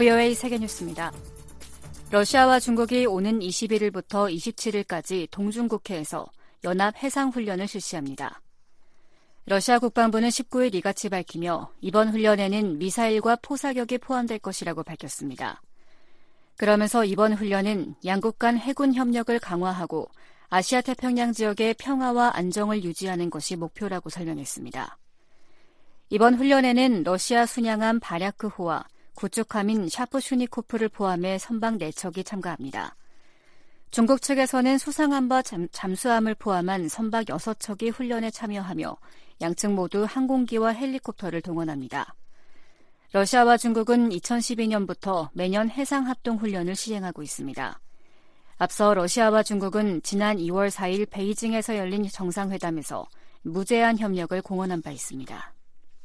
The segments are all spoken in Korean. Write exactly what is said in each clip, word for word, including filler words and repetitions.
브이오에이 세계뉴스입니다. 러시아와 중국이 오는 이십일일부터 이십칠일까지 동중국해에서 연합 해상훈련을 실시합니다. 러시아 국방부는 십구일 이같이 밝히며 이번 훈련에는 미사일과 포사격이 포함될 것이라고 밝혔습니다. 그러면서 이번 훈련은 양국 간 해군 협력을 강화하고 아시아 태평양 지역의 평화와 안정을 유지하는 것이 목표라고 설명했습니다. 이번 훈련에는 러시아 순양함 바랴크호와 구축함인 샤프슈니코프를 포함해 선박 네 척이 참가합니다. 중국 측에서는 수상함과 잠, 잠수함을 포함한 선박 여섯 척이 훈련에 참여하며 양측 모두 항공기와 헬리콥터를 동원합니다. 러시아와 중국은 이천십이년부터 매년 해상합동훈련을 시행하고 있습니다. 앞서 러시아와 중국은 지난 이월 사일 베이징에서 열린 정상회담에서 무제한 협력을 공언한 바 있습니다.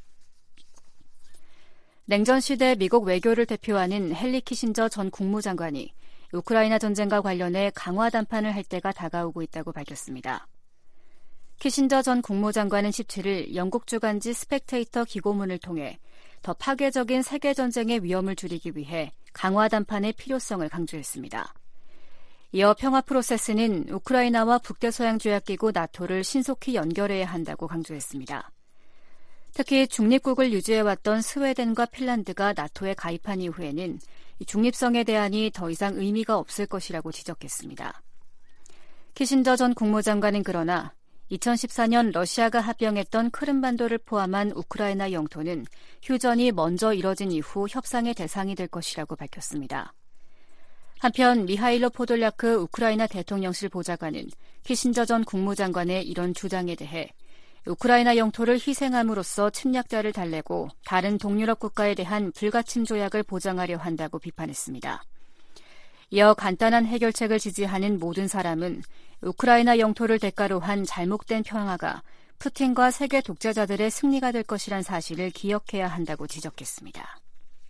냉전 시대 미국 외교를 대표하는 헨리 키신저 전 국무장관이 우크라이나 전쟁과 관련해 강화 담판을 할 때가 다가오고 있다고 밝혔습니다. 키신저 전 국무장관은 십칠일 영국 주간지 스펙테이터 기고문을 통해 더 파괴적인 세계전쟁의 위험을 줄이기 위해 강화 담판의 필요성을 강조했습니다. 이어 평화 프로세스는 우크라이나와 북대서양조약기구 나토를 신속히 연결해야 한다고 강조했습니다. 특히 중립국을 유지해왔던 스웨덴과 핀란드가 나토에 가입한 이후에는 중립성의 대안이 더 이상 의미가 없을 것이라고 지적했습니다. 키신저 전 국무장관은 그러나 이천십사년 러시아가 합병했던 크림반도를 포함한 우크라이나 영토는 휴전이 먼저 이뤄진 이후 협상의 대상이 될 것이라고 밝혔습니다. 한편 미하일로 포돌야크 우크라이나 대통령실 보좌관은 키신저 전 국무장관의 이런 주장에 대해 우크라이나 영토를 희생함으로써 침략자를 달래고 다른 동유럽 국가에 대한 불가침 조약을 보장하려 한다고 비판했습니다. 이어 간단한 해결책을 지지하는 모든 사람은 우크라이나 영토를 대가로 한 잘못된 평화가 푸틴과 세계 독재자들의 승리가 될 것이란 사실을 기억해야 한다고 지적했습니다.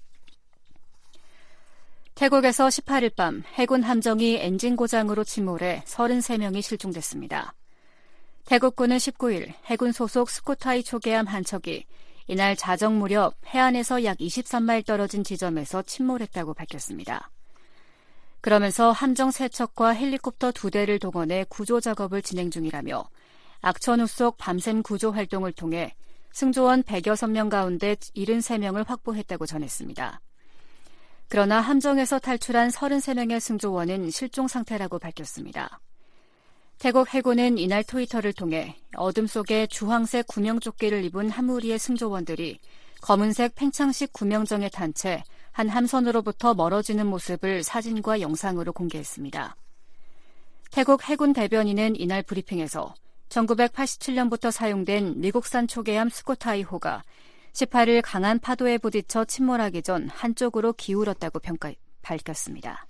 태국에서 십팔일 밤 해군 함정이 엔진 고장으로 침몰해 서른세 명이 실종됐습니다. 태국군은 십구일 해군 소속 스코타이 초계함 한 척이 이날 자정 무렵 해안에서 약 이십삼 마일 떨어진 지점에서 침몰했다고 밝혔습니다. 그러면서 함정 세 척과 헬리콥터 두 대를 동원해 구조 작업을 진행 중이라며 악천후 속 밤샘 구조 활동을 통해 승조원 백여섯 명 가운데 칠십삼 명을 확보했다고 전했습니다. 그러나 함정에서 탈출한 서른세 명의 승조원은 실종 상태라고 밝혔습니다. 태국 해군은 이날 트위터를 통해 어둠 속에 주황색 구명조끼를 입은 한 무리의 승조원들이 검은색 팽창식 구명정에 탄 채 한 함선으로부터 멀어지는 모습을 사진과 영상으로 공개했습니다. 태국 해군 대변인은 이날 브리핑에서 천구백팔십칠년부터 사용된 미국산 초계함 스코타이호가 십팔일 강한 파도에 부딪혀 침몰하기 전 한쪽으로 기울었다고 평가, 밝혔습니다.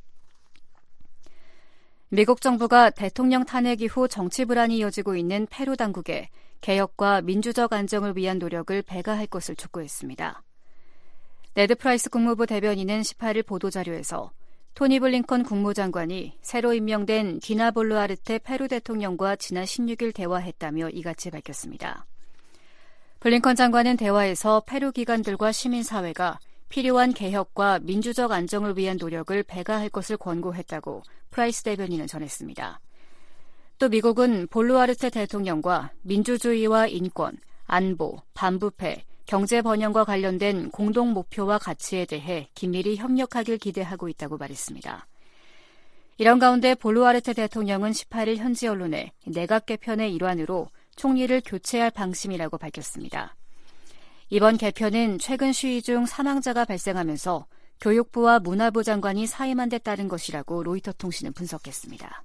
미국 정부가 대통령 탄핵 이후 정치 불안이 이어지고 있는 페루 당국에 개혁과 민주적 안정을 위한 노력을 배가할 것을 촉구했습니다. 네드 프라이스 국무부 대변인은 십팔일 보도자료에서 토니 블링컨 국무장관이 새로 임명된 디나 볼루아르테 페루 대통령과 지난 십육일 대화했다며 이같이 밝혔습니다. 블링컨 장관은 대화에서 페루 기관들과 시민사회가 필요한 개혁과 민주적 안정을 위한 노력을 배가할 것을 권고했다고 프라이스 대변인은 전했습니다. 또 미국은 볼루아르테 대통령과 민주주의와 인권, 안보, 반부패, 경제 번영과 관련된 공동 목표와 가치에 대해 긴밀히 협력하길 기대하고 있다고 말했습니다. 이런 가운데 볼루아르테 대통령은 십팔일 현지 언론에 내각 개편의 일환으로 총리를 교체할 방침이라고 밝혔습니다. 이번 개편은 최근 시위 중 사망자가 발생하면서 교육부와 문화부 장관이 사임한 데 따른 것이라고 로이터 통신은 분석했습니다.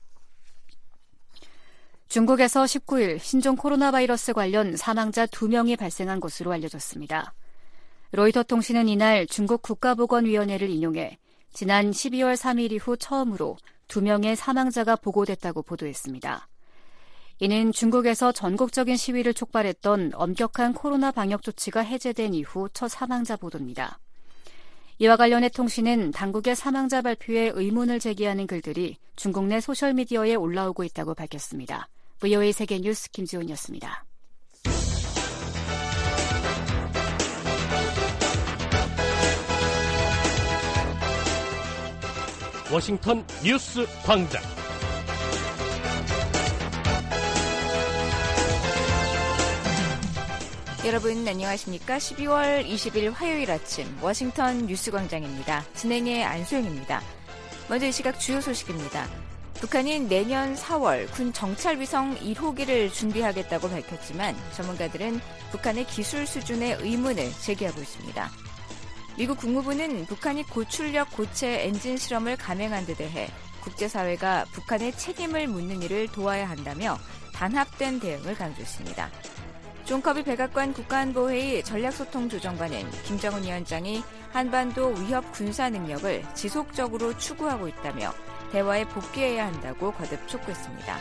중국에서 십구일 신종 코로나 바이러스 관련 사망자 두 명이 발생한 것으로 알려졌습니다. 로이터 통신은 이날 중국 국가보건위원회를 인용해 지난 십이월 삼일 이후 처음으로 두 명의 사망자가 보고됐다고 보도했습니다. 이는 중국에서 전국적인 시위를 촉발했던 엄격한 코로나 방역 조치가 해제된 이후 첫 사망자 보도입니다. 이와 관련해 통신은 당국의 사망자 발표에 의문을 제기하는 글들이 중국 내 소셜미디어에 올라오고 있다고 밝혔습니다. 브이오에이 세계뉴스 김지훈이었습니다. 워싱턴 뉴스 광장. 여러분 안녕하십니까? 십이월 이십일 화요일 아침 워싱턴 뉴스 광장입니다. 진행의 안소영입니다. 먼저 이 시각 주요 소식입니다. 북한은 내년 사월 군 정찰위성 일 호기를 준비하겠다고 밝혔지만 전문가들은 북한의 기술 수준에 의문을 제기하고 있습니다. 미국 국무부는 북한이 고출력 고체 엔진 실험을 감행한 데 대해 국제사회가 북한의 책임을 묻는 일을 도와야 한다며 단합된 대응을 강조했습니다. 존 커비 백악관 국가안보회의 전략소통조정관은 김정은 위원장이 한반도 위협 군사 능력을 지속적으로 추구하고 있다며 대화에 복귀해야 한다고 거듭 촉구했습니다.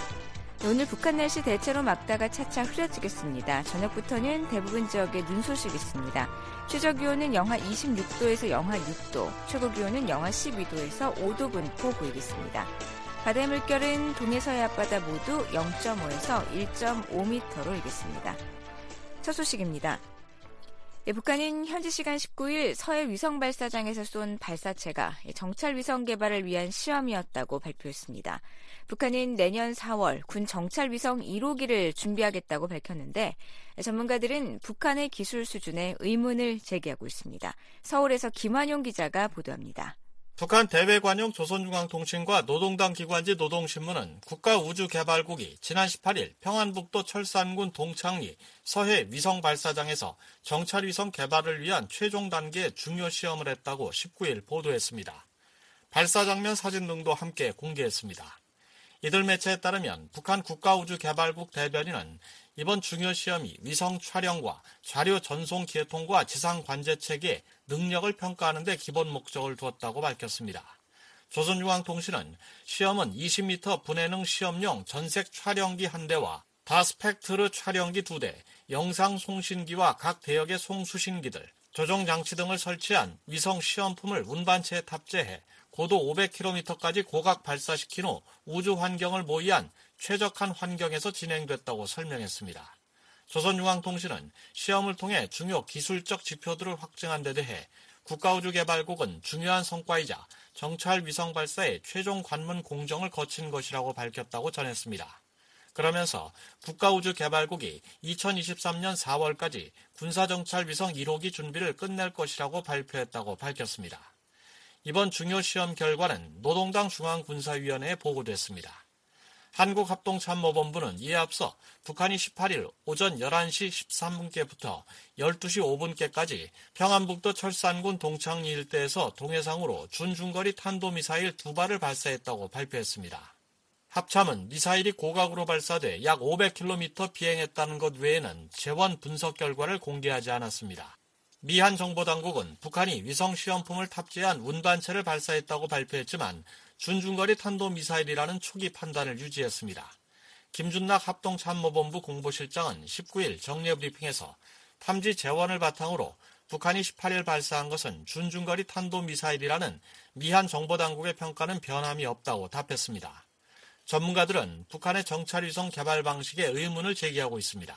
오늘 북한 날씨 대체로 맑다가 차차 흐려지겠습니다. 저녁부터는 대부분 지역에 눈 소식이 있습니다. 최저기온은 영하 이십육 도에서 영하 육 도, 최고기온은 영하 십이 도에서 오 도 분포 보이겠습니다. 바다의 물결은 동해서해 앞바다 모두 영 점 오에서 일 점 오 미터로 일겠습니다. 첫 소식입니다. 예, 북한은 현지 시간 십구 일 서해 위성 발사장에서 쏜 발사체가 정찰 위성 개발을 위한 시험이었다고 발표했습니다. 북한은 내년 사월 군 정찰 위성 일 호기를 준비하겠다고 밝혔는데 전문가들은 북한의 기술 수준에 의문을 제기하고 있습니다. 서울에서 김환용 기자가 보도합니다. 북한 대외관용 조선중앙통신과 노동당 기관지 노동신문은 국가우주개발국이 지난 십팔 일 평안북도 철산군 동창리 서해 위성발사장에서 정찰위성 개발을 위한 최종 단계의 중요 시험을 했다고 십구 일 보도했습니다. 발사 장면 사진 등도 함께 공개했습니다. 이들 매체에 따르면 북한 국가우주개발국 대변인은 이번 중요 시험이 위성 촬영과 자료 전송 계통과 지상 관제 체계의 능력을 평가하는 데 기본 목적을 두었다고 밝혔습니다. 조선중앙통신은 시험은 이십 미터 분해능 시험용 전색 촬영기 한 대와 다스펙트르 촬영기 두 대, 영상 송신기와 각 대역의 송수신기들, 조종장치 등을 설치한 위성 시험품을 운반체에 탑재해 고도 오백 킬로미터까지 고각 발사시킨 후 우주 환경을 모의한 최적한 환경에서 진행됐다고 설명했습니다. 조선중앙통신은 시험을 통해 중요 기술적 지표들을 확증한 데 대해 국가우주개발국은 중요한 성과이자 정찰 위성 발사의 최종 관문 공정을 거친 것이라고 밝혔다고 전했습니다. 그러면서 국가우주개발국이 이천이십삼 년 사월까지 군사정찰 위성 일 호기 준비를 끝낼 것이라고 발표했다고 밝혔습니다. 이번 중요 시험 결과는 노동당 중앙군사위원회에 보고됐습니다. 한국합동참모본부는 이에 앞서 북한이 십팔 일 오전 열한 시 십삼 분께부터 열두 시 오 분께까지 평안북도 철산군 동창리 일대에서 동해상으로 준중거리 탄도미사일 두 발을 발사했다고 발표했습니다. 합참은 미사일이 고각으로 발사돼 약 오백 킬로미터 비행했다는 것 외에는 재원 분석 결과를 공개하지 않았습니다. 미한 정보당국은 북한이 위성 시험품을 탑재한 운반체를 발사했다고 발표했지만 준중거리 탄도미사일이라는 초기 판단을 유지했습니다. 김준락 합동참모본부 공보실장은 십구 일 정례 브리핑에서 탐지 재원을 바탕으로 북한이 십팔 일 발사한 것은 준중거리 탄도미사일이라는 미한 정보당국의 평가는 변함이 없다고 답했습니다. 전문가들은 북한의 정찰위성 개발 방식에 의문을 제기하고 있습니다.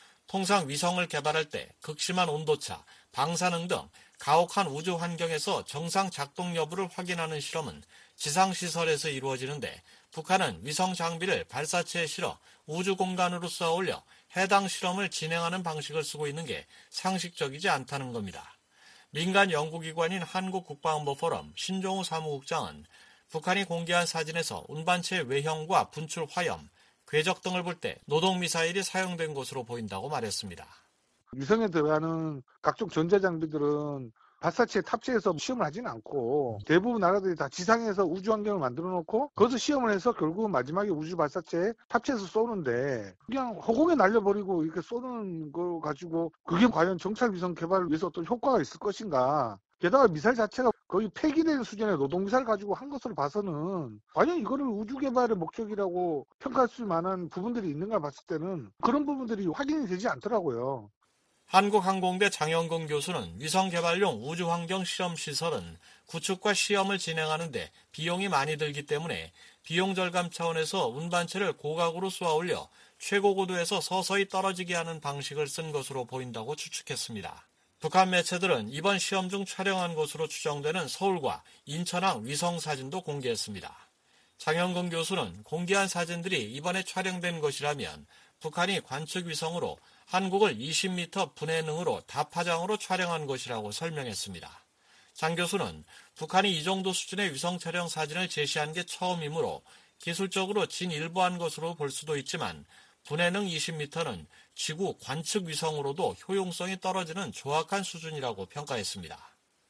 통상 위성을 개발할 때 극심한 온도차, 방사능 등 가혹한 우주 환경에서 정상 작동 여부를 확인하는 실험은 지상시설에서 이루어지는데 북한은 위성 장비를 발사체에 실어 우주 공간으로 쏘아 올려 해당 실험을 진행하는 방식을 쓰고 있는 게 상식적이지 않다는 겁니다. 민간 연구기관인 한국국방안보포럼 신종우 사무국장은 북한이 공개한 사진에서 운반체의 외형과 분출 화염, 궤적 등을 볼 때 노동미사일이 사용된 것으로 보인다고 말했습니다. 위성에 들어가는 각종 전자장비들은 발사체에 탑재해서 시험을 하지는 않고 대부분 나라들이 다 지상에서 우주 환경을 만들어 놓고 거기서 시험을 해서 결국은 마지막에 우주 발사체에 탑재해서 쏘는데 그냥 허공에 날려버리고 이렇게 쏘는 거 가지고 그게 과연 정찰 위성 개발을 위해서 어떤 효과가 있을 것인가. 게다가 미사일 자체가 거의 폐기된 수준의 노동미사일 가지고 한 것으로 봐서는 과연 이거를 우주 개발의 목적이라고 평가할 수 만한 부분들이 있는가 봤을 때는 그런 부분들이 확인이 되지 않더라고요. 한국항공대 장영근 교수는 위성 개발용 우주환경 실험시설은 구축과 시험을 진행하는 데 비용이 많이 들기 때문에 비용 절감 차원에서 운반체를 고각으로 쏘아 올려 최고 고도에서 서서히 떨어지게 하는 방식을 쓴 것으로 보인다고 추측했습니다. 북한 매체들은 이번 시험 중 촬영한 것으로 추정되는 서울과 인천항 위성 사진도 공개했습니다. 장영근 교수는 공개한 사진들이 이번에 촬영된 것이라면 북한이 관측 위성으로 한국을 이십 미터 분해능으로 다파장으로 촬영한 것이라고 설명했습니다. 장 교수는 북한이 이 정도 수준의 위성 촬영 사진을 제시한 게 처음이므로 기술적으로 진일보한 것으로 볼 수도 있지만 분해능 이십 미터는 지구 관측 위성으로도 효용성이 떨어지는 조악한 수준이라고 평가했습니다.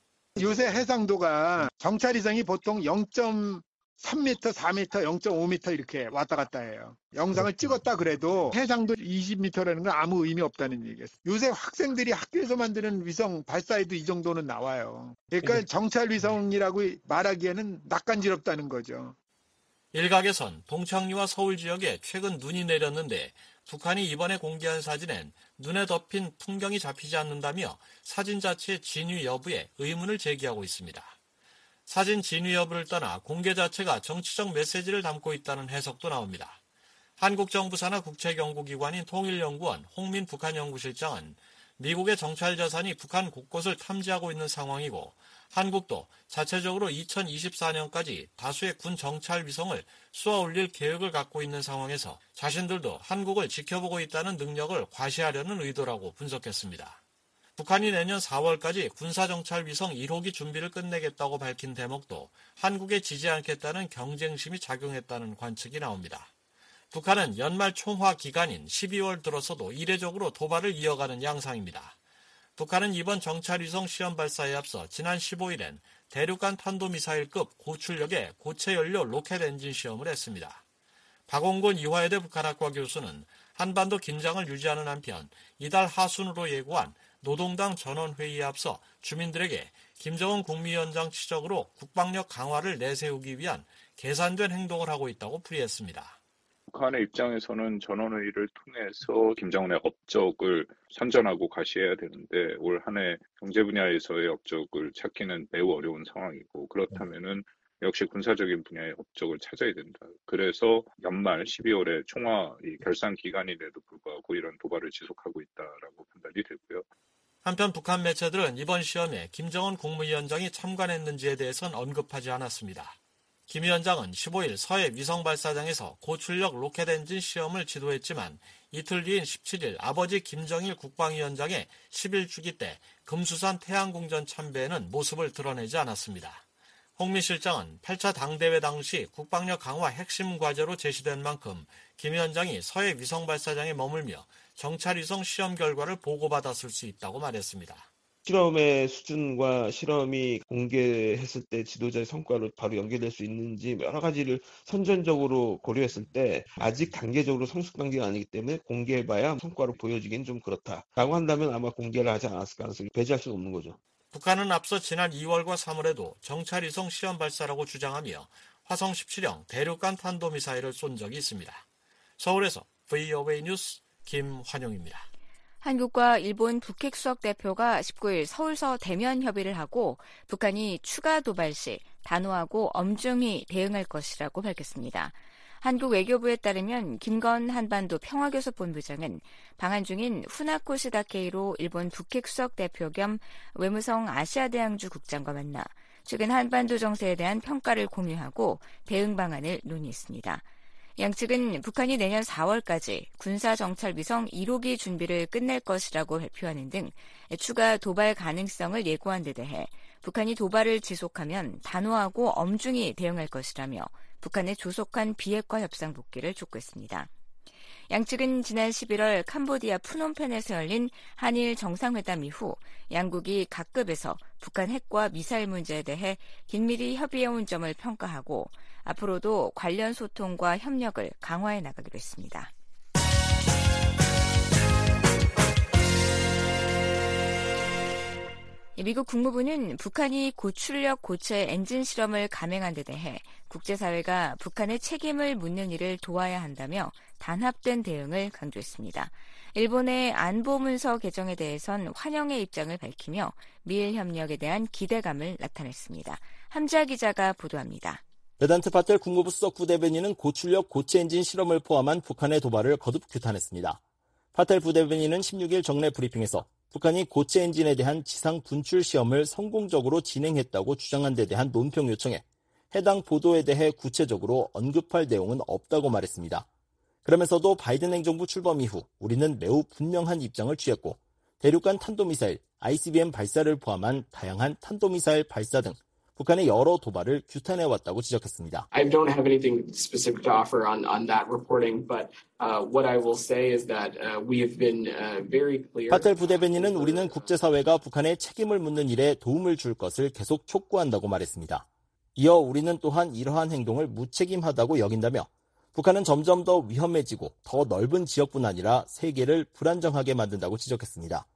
요새 해상도가 정찰위성이 보통 영 점 삼 미터, 사 미터, 영 점 오 미터 이렇게 왔다 갔다 해요. 영상을 찍었다 그래도 해상도 이십 미터라는 건 아무 의미 없다는 얘기예요. 요새 학생들이 학교에서 만드는 위성 발사에도 이 정도는 나와요. 그러니까 정찰위성이라고 말하기에는 낯간지럽다는 거죠. 일각에선 동창리와 서울 지역에 최근 눈이 내렸는데 북한이 이번에 공개한 사진엔 눈에 덮인 풍경이 잡히지 않는다며 사진 자체의 진위 여부에 의문을 제기하고 있습니다. 사진 진위 여부를 떠나 공개 자체가 정치적 메시지를 담고 있다는 해석도 나옵니다. 한국 정부 산하 국책연구기관인 통일연구원 홍민 북한연구실장은 미국의 정찰 자산이 북한 곳곳을 탐지하고 있는 상황이고 한국도 자체적으로 이천이십사 년까지 다수의 군 정찰 위성을 쏘아 올릴 계획을 갖고 있는 상황에서 자신들도 한국을 지켜보고 있다는 능력을 과시하려는 의도라고 분석했습니다. 북한이 내년 사월까지 군사정찰 위성 일 호기 준비를 끝내겠다고 밝힌 대목도 한국에 지지 않겠다는 경쟁심이 작용했다는 관측이 나옵니다. 북한은 연말 총화 기간인 십이월 들어서도 이례적으로 도발을 이어가는 양상입니다. 북한은 이번 정찰위성 시험 발사에 앞서 지난 십오일엔 대륙간 탄도미사일급 고출력의 고체연료 로켓 엔진 시험을 했습니다. 박홍곤 이화여대 북한학과 교수는 한반도 긴장을 유지하는 한편 이달 하순으로 예고한 노동당 전원회의에 앞서 주민들에게 김정은 국무위원장 지적으로 국방력 강화를 내세우기 위한 계산된 행동을 하고 있다고 풀이했습니다. 북한의 입장에서는 전원회의를 통해서 김정은의 업적을 선전하고 과시해야 되는데 올 한 해 경제 분야에서의 업적을 찾기는 매우 어려운 상황이고 그렇다면은 역시 군사적인 분야의 업적을 찾아야 된다. 그래서 연말 십이월에 총화 결산 기간임에도 불구하고 이런 도발을 지속하고 있다라고 판단이 되고요. 한편 북한 매체들은 이번 시험에 김정은 국무위원장이 참관했는지에 대해서는 언급하지 않았습니다. 김 위원장은 십오일 서해 위성 발사장에서 고출력 로켓 엔진 시험을 지도했지만 이틀 뒤인 십칠일 아버지 김정일 국방위원장의 십일 주기 때 금수산 태양궁전 참배에는 모습을 드러내지 않았습니다. 홍민 실장은 팔 차 당대회 당시 국방력 강화 핵심 과제로 제시된 만큼 김 위원장이 서해 위성 발사장에 머물며 정찰위성 시험 결과를 보고받았을 수 있다고 말했습니다. 실험의 수준과 실험이 공개했을 때 지도자의 성과로 바로 연계될 수 있는지 여러 가지를 선전적으로 고려했을 때 아직 단계적으로 성숙 단계가 아니기 때문에 공개해봐야 성과로 보여지긴 좀 그렇다라고 한다면 아마 공개를 하지 않았을 가능성이 배제할 수가 없는 거죠. 북한은 앞서 지난 이월과 삼월에도 정찰위성 시험 발사라고 주장하며 화성 십칠형 대륙간 탄도미사일을 쏜 적이 있습니다. 서울에서 브이오에이 뉴스 김환용입니다. 한국과 일본 북핵 수석 대표가 십구일 서울서 대면 협의를 하고 북한이 추가 도발 시 단호하고 엄중히 대응할 것이라고 밝혔습니다. 한국 외교부에 따르면 김건 한반도 평화교섭본부장은 방한 중인 후나코 시다케이로 일본 북핵 수석 대표 겸 외무성 아시아대양주 국장과 만나 최근 한반도 정세에 대한 평가를 공유하고 대응 방안을 논의했습니다. 양측은 북한이 내년 사월까지 군사정찰위성 일 호기 준비를 끝낼 것이라고 발표하는 등 추가 도발 가능성을 예고한 데 대해 북한이 도발을 지속하면 단호하고 엄중히 대응할 것이라며 북한의 조속한 비핵화 협상 복귀를 촉구했습니다. 양측은 지난 십일월 캄보디아 푸놈펜에서 열린 한일 정상회담 이후 양국이 각급에서 북한 핵과 미사일 문제에 대해 긴밀히 협의해온 점을 평가하고 앞으로도 관련 소통과 협력을 강화해 나가기로 했습니다. 미국 국무부는 북한이 고출력 고체 엔진 실험을 감행한 데 대해 국제사회가 북한의 책임을 묻는 일을 도와야 한다며 단합된 대응을 강조했습니다. 일본의 안보문서 개정에 대해선 환영의 입장을 밝히며 미일 협력에 대한 기대감을 나타냈습니다. 함자 기자가 보도합니다. 베단트 파텔 국무부 수석 부대변인은 고출력 고체 엔진 실험을 포함한 북한의 도발을 거듭 규탄했습니다. 파텔 부대변인은 십육일 정례 브리핑에서 북한이 고체 엔진에 대한 지상 분출 시험을 성공적으로 진행했다고 주장한 데 대한 논평 요청에 해당 보도에 대해 구체적으로 언급할 내용은 없다고 말했습니다. 그러면서도 바이든 행정부 출범 이후 우리는 매우 분명한 입장을 취했고 대륙간 탄도미사일, 아이씨비엠 발사를 포함한 다양한 탄도미사일 발사 등 북한의 여러 도발을 규탄해왔다고 지적했습니다. I don't have anything specific to offer on, on that reporting, but uh, what I will say is that uh, we have been uh, very clear. 파텔 부대변인은 우리는 국제사회가 북한에 책임을 묻는 일에 도움을 줄 것을 계속 촉구한다고 말했습니다. 이어 우리는 또한 이러한 행동을 무책임하다고 여긴다며 북한은 점점 더 위험해지고 더 넓은 지역뿐 아니라 세계를 불안정하게 만든다고 지적했습니다.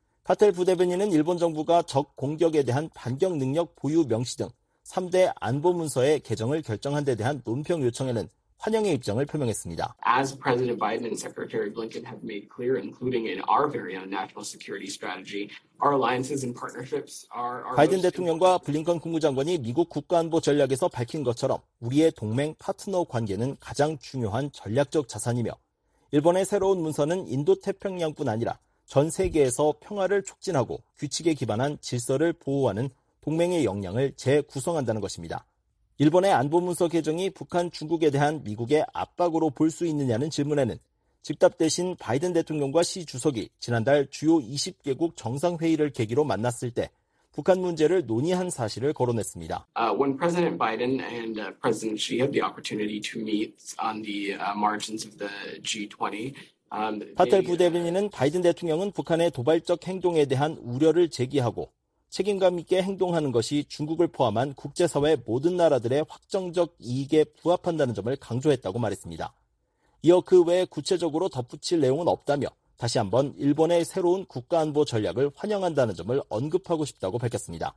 파텔 부대변인은 일본 정부가 적 공격에 대한 반격 능력 보유 명시 등 삼 대 안보 문서의 개정을 결정한 데 대한 논평 요청에는 환영의 입장을 표명했습니다. As President Biden and Secretary Blinken have made clear, including in our very own national security strategy, our alliances and partnerships are our 바이든 대통령과 블링컨 국무장관이 미국 국가안보 전략에서 밝힌 것처럼 우리의 동맹 파트너 관계는 가장 중요한 전략적 자산이며 일본의 새로운 문서는 인도태평양뿐 아니라 전 세계에서 평화를 촉진하고 규칙에 기반한 질서를 보호하는 동맹의 역량을 재구성한다는 것입니다. 일본의 안보문서 개정이 북한, 중국에 대한 미국의 압박으로 볼 수 있느냐는 질문에는 즉답 대신 바이든 대통령과 시 주석이 지난달 주요 이십 개국 정상회의를 계기로 만났을 때 북한 문제를 논의한 사실을 거론했습니다. Uh, when President Biden and uh, President Xi had the opportunity to meet on the uh, margins of the 지 트웬티, um, 파텔 부대변인은 바이든 대통령은 북한의 도발적 행동에 대한 우려를 제기하고 책임감 있게 행동하는 것이 중국을 포함한 국제사회 모든 나라들의 확정적 이익에 부합한다는 점을 강조했다고 말했습니다. 이어 그 외에 구체적으로 덧붙일 내용은 없다며 다시 한번 일본의 새로운 국가안보 전략을 환영한다는 점을 언급하고 싶다고 밝혔습니다.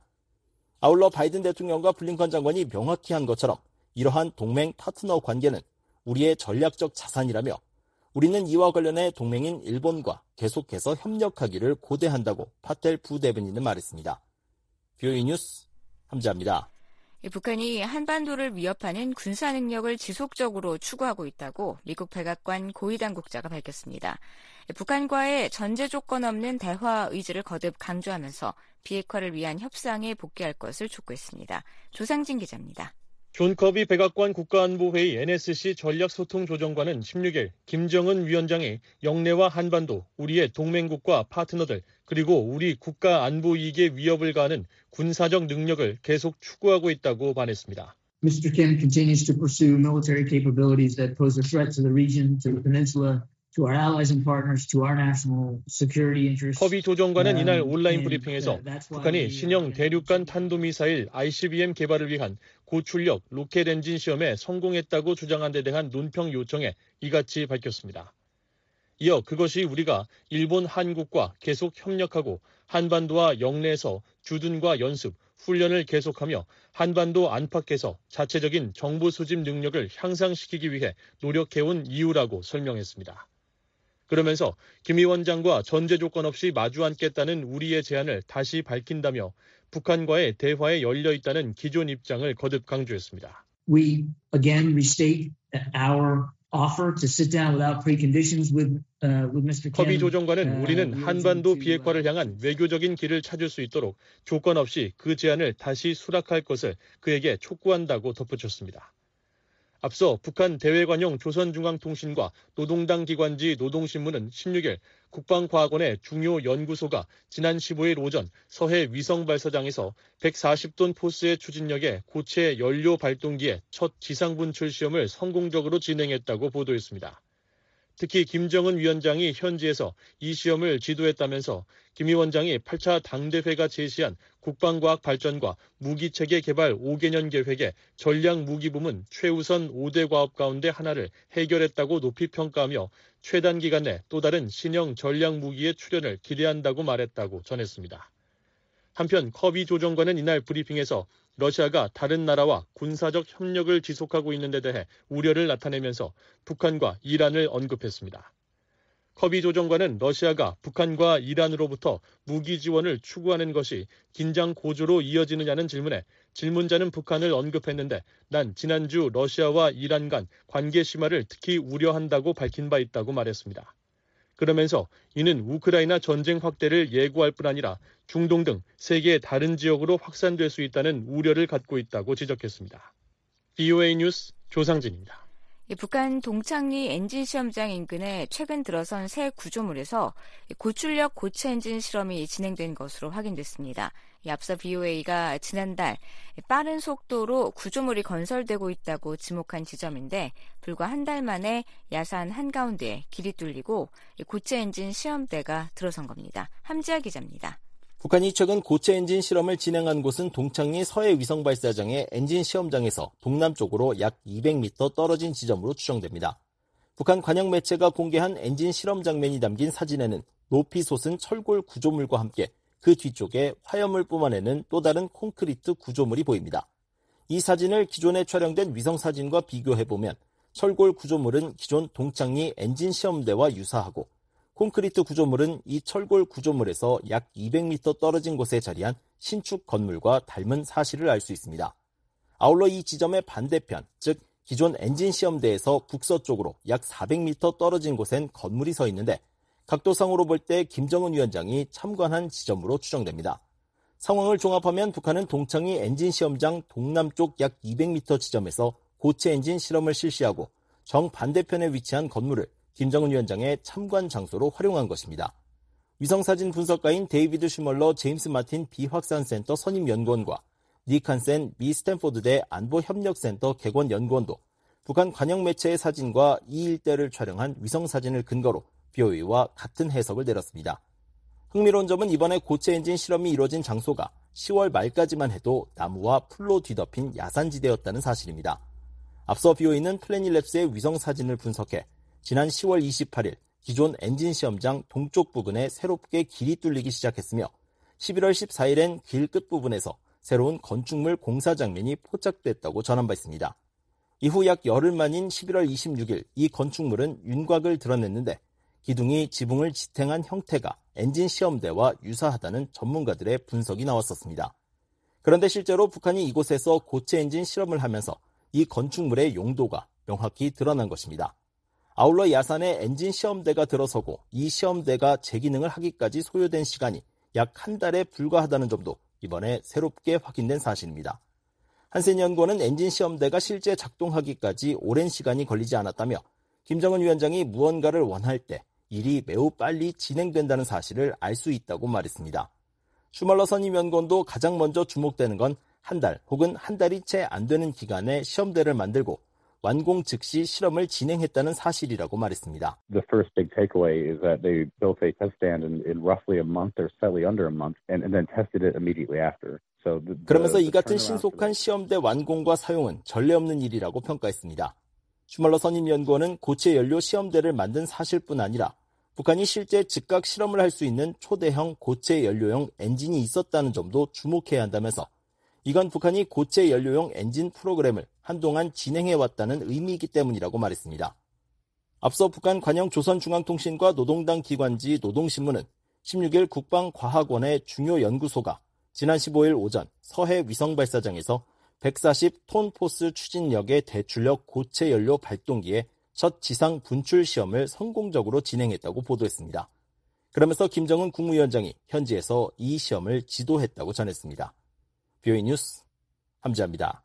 아울러 바이든 대통령과 블링컨 장관이 명확히 한 것처럼 이러한 동맹 파트너 관계는 우리의 전략적 자산이라며 우리는 이와 관련해 동맹인 일본과 계속해서 협력하기를 고대한다고 파텔 부대변인은 말했습니다. 뷰이 뉴스 함지아입니다. 북한이 한반도를 위협하는 군사 능력을 지속적으로 추구하고 있다고 미국 백악관 고위당국자가 밝혔습니다. 북한과의 전제 조건 없는 대화 의지를 거듭 강조하면서 비핵화를 위한 협상에 복귀할 것을 촉구했습니다. 조상진 기자입니다. 존 커비 백악관 국가안보회의 엔에스씨 전략소통조정관은 십육 일 김정은 위원장이 영내와 한반도, 우리의 동맹국과 파트너들, 그리고 우리 국가 안보 이익에 위협을 가하는 군사적 능력을 계속 추구하고 있다고 반했습니다. 미스터 Kim continues to pursue military capabilities that pose a threat to the region, to the peninsula, to our allies and partners, to our national security interests. 커비 조정관은 이날 온라인 브리핑에서 북한이 신형 대륙간 탄도미사일 아이씨비엠 개발을 위한 고출력 로켓 엔진 시험에 성공했다고 주장한 데 대한 논평 요청에 이같이 밝혔습니다. 이어 그것이 우리가 일본, 한국과 계속 협력하고 한반도와 영내에서 주둔과 연습, 훈련을 계속하며 한반도 안팎에서 자체적인 정보 수집 능력을 향상시키기 위해 노력해온 이유라고 설명했습니다. 그러면서 김 위원장과 전제 조건 없이 마주 앉겠다는 우리의 제안을 다시 밝힌다며 북한과의 대화에 열려 있다는 기존 입장을 거듭 강조했습니다. We again restate our offer to sit down without preconditions with uh, with 미스터 Kim. 커비 조정관은 우리는 한반도 비핵화를 향한 외교적인 길을 찾을 수 있도록 조건 없이 그 제안을 다시 수락할 것을 그에게 촉구한다고 덧붙였습니다. 앞서 북한 대외관용 조선중앙통신과 노동당 기관지 노동신문은 십육 일 국방과학원의 중요 연구소가 지난 십오 일 오전 서해 위성발사장에서 백사십 톤 포스의 추진력의 고체 연료 발동기의 첫 지상분출 시험을 성공적으로 진행했다고 보도했습니다. 특히 김정은 위원장이 현지에서 이 시험을 지도했다면서 김 위원장이 팔 차 당대회가 제시한 국방과학 발전과 무기체계 개발 오 개년 계획의 전략무기부문 최우선 오 대 과업 가운데 하나를 해결했다고 높이 평가하며 최단 기간 내 또 다른 신형 전략무기의 출현을 기대한다고 말했다고 전했습니다. 한편 커비 조정관은 이날 브리핑에서 러시아가 다른 나라와 군사적 협력을 지속하고 있는 데 대해 우려를 나타내면서 북한과 이란을 언급했습니다. 커비 조정관은 러시아가 북한과 이란으로부터 무기 지원을 추구하는 것이 긴장 고조로 이어지느냐는 질문에 질문자는 북한을 언급했는데 난 지난주 러시아와 이란 간 관계 심화를 특히 우려한다고 밝힌 바 있다고 말했습니다. 그러면서 이는 우크라이나 전쟁 확대를 예고할 뿐 아니라 중동 등 세계의 다른 지역으로 확산될 수 있다는 우려를 갖고 있다고 지적했습니다. 브이오에이 뉴스 조상진입니다. 북한 동창리 엔진 시험장 인근에 최근 들어선 새 구조물에서 고출력 고체 엔진 실험이 진행된 것으로 확인됐습니다. 앞서 브이오에이가 지난달 빠른 속도로 구조물이 건설되고 있다고 지목한 지점인데 불과 한 달 만에 야산 한가운데에 길이 뚫리고 고체 엔진 시험대가 들어선 겁니다. 함지아 기자입니다. 북한이 최근 고체 엔진 실험을 진행한 곳은 동창리 서해 위성 발사장의 엔진 시험장에서 동남쪽으로 약 이백 미터 떨어진 지점으로 추정됩니다. 북한 관영 매체가 공개한 엔진 실험 장면이 담긴 사진에는 높이 솟은 철골 구조물과 함께 그 뒤쪽에 화염을 뿜어내는 또 다른 콘크리트 구조물이 보입니다. 이 사진을 기존에 촬영된 위성 사진과 비교해보면 철골 구조물은 기존 동창리 엔진 시험대와 유사하고 콘크리트 구조물은 이 철골 구조물에서 약 이백 미터 떨어진 곳에 자리한 신축 건물과 닮은 사실을 알 수 있습니다. 아울러 이 지점의 반대편, 즉 기존 엔진 시험대에서 북서쪽으로 약 사백 미터 떨어진 곳엔 건물이 서 있는데 각도상으로 볼 때 김정은 위원장이 참관한 지점으로 추정됩니다. 상황을 종합하면 북한은 동창리 엔진 시험장 동남쪽 약 이백 미터 지점에서 고체 엔진 실험을 실시하고 정반대편에 위치한 건물을 김정은 위원장의 참관 장소로 활용한 것입니다. 위성사진 분석가인 데이비드 슈멀러 제임스 마틴 비확산센터 선임연구원과 닉 한센 미 스탠포드대 안보협력센터 객원연구원도 북한 관영 매체의 사진과 이 일대를 촬영한 위성사진을 근거로 브이오에이와 같은 해석을 내렸습니다. 흥미로운 점은 이번에 고체 엔진 실험이 이뤄진 장소가 시월 말까지만 해도 나무와 풀로 뒤덮인 야산지대였다는 사실입니다. 앞서 브이오에이는 플래닛랩스의 위성사진을 분석해 지난 시월 이십팔일 기존 엔진 시험장 동쪽 부근에 새롭게 길이 뚫리기 시작했으며 십일월 십사일엔 길 끝부분에서 새로운 건축물 공사 장면이 포착됐다고 전한 바 있습니다. 이후 약 열흘 만인 십일월 이십육일 이 건축물은 윤곽을 드러냈는데 기둥이 지붕을 지탱한 형태가 엔진 시험대와 유사하다는 전문가들의 분석이 나왔었습니다. 그런데 실제로 북한이 이곳에서 고체 엔진 실험을 하면서 이 건축물의 용도가 명확히 드러난 것입니다. 아울러 야산에 엔진 시험대가 들어서고 이 시험대가 재기능을 하기까지 소요된 시간이 약 한 달에 불과하다는 점도 이번에 새롭게 확인된 사실입니다. 한센 연구원은 엔진 시험대가 실제 작동하기까지 오랜 시간이 걸리지 않았다며 김정은 위원장이 무언가를 원할 때 일이 매우 빨리 진행된다는 사실을 알 수 있다고 말했습니다. 슈멀러 선임연구원도 가장 먼저 주목되는 건 한 달 혹은 한 달이 채 안 되는 기간에 시험대를 만들고 완공 즉시 실험을 진행했다는 사실이라고 말했습니다. The first big takeaway is that they built a test stand in, in roughly a month or slightly under a month and, and then tested it immediately after. So the, the, 그러면서 이 같은 신속한 시험대 완공과 사용은 전례 없는 일이라고 평가했습니다. 슈멀러 선임연구원은 고체 연료 시험대를 만든 사실뿐 아니라 북한이 실제 즉각 실험을 할 수 있는 초대형 고체 연료용 엔진이 있었다는 점도 주목해야 한다면서 이건 북한이 고체 연료용 엔진 프로그램을 한동안 진행해왔다는 의미이기 때문이라고 말했습니다. 앞서 북한 관영 조선중앙통신과 노동당 기관지 노동신문은 십육일 국방과학원의 중요 연구소가 지난 십오일 오전 서해 위성발사장에서 백사십 톤 포스 추진력의 대출력 고체 연료 발동기의 첫 지상 분출 시험을 성공적으로 진행했다고 보도했습니다. 그러면서 김정은 국무위원장이 현지에서 이 시험을 지도했다고 전했습니다. 브이오에이 뉴스 함지아입니다.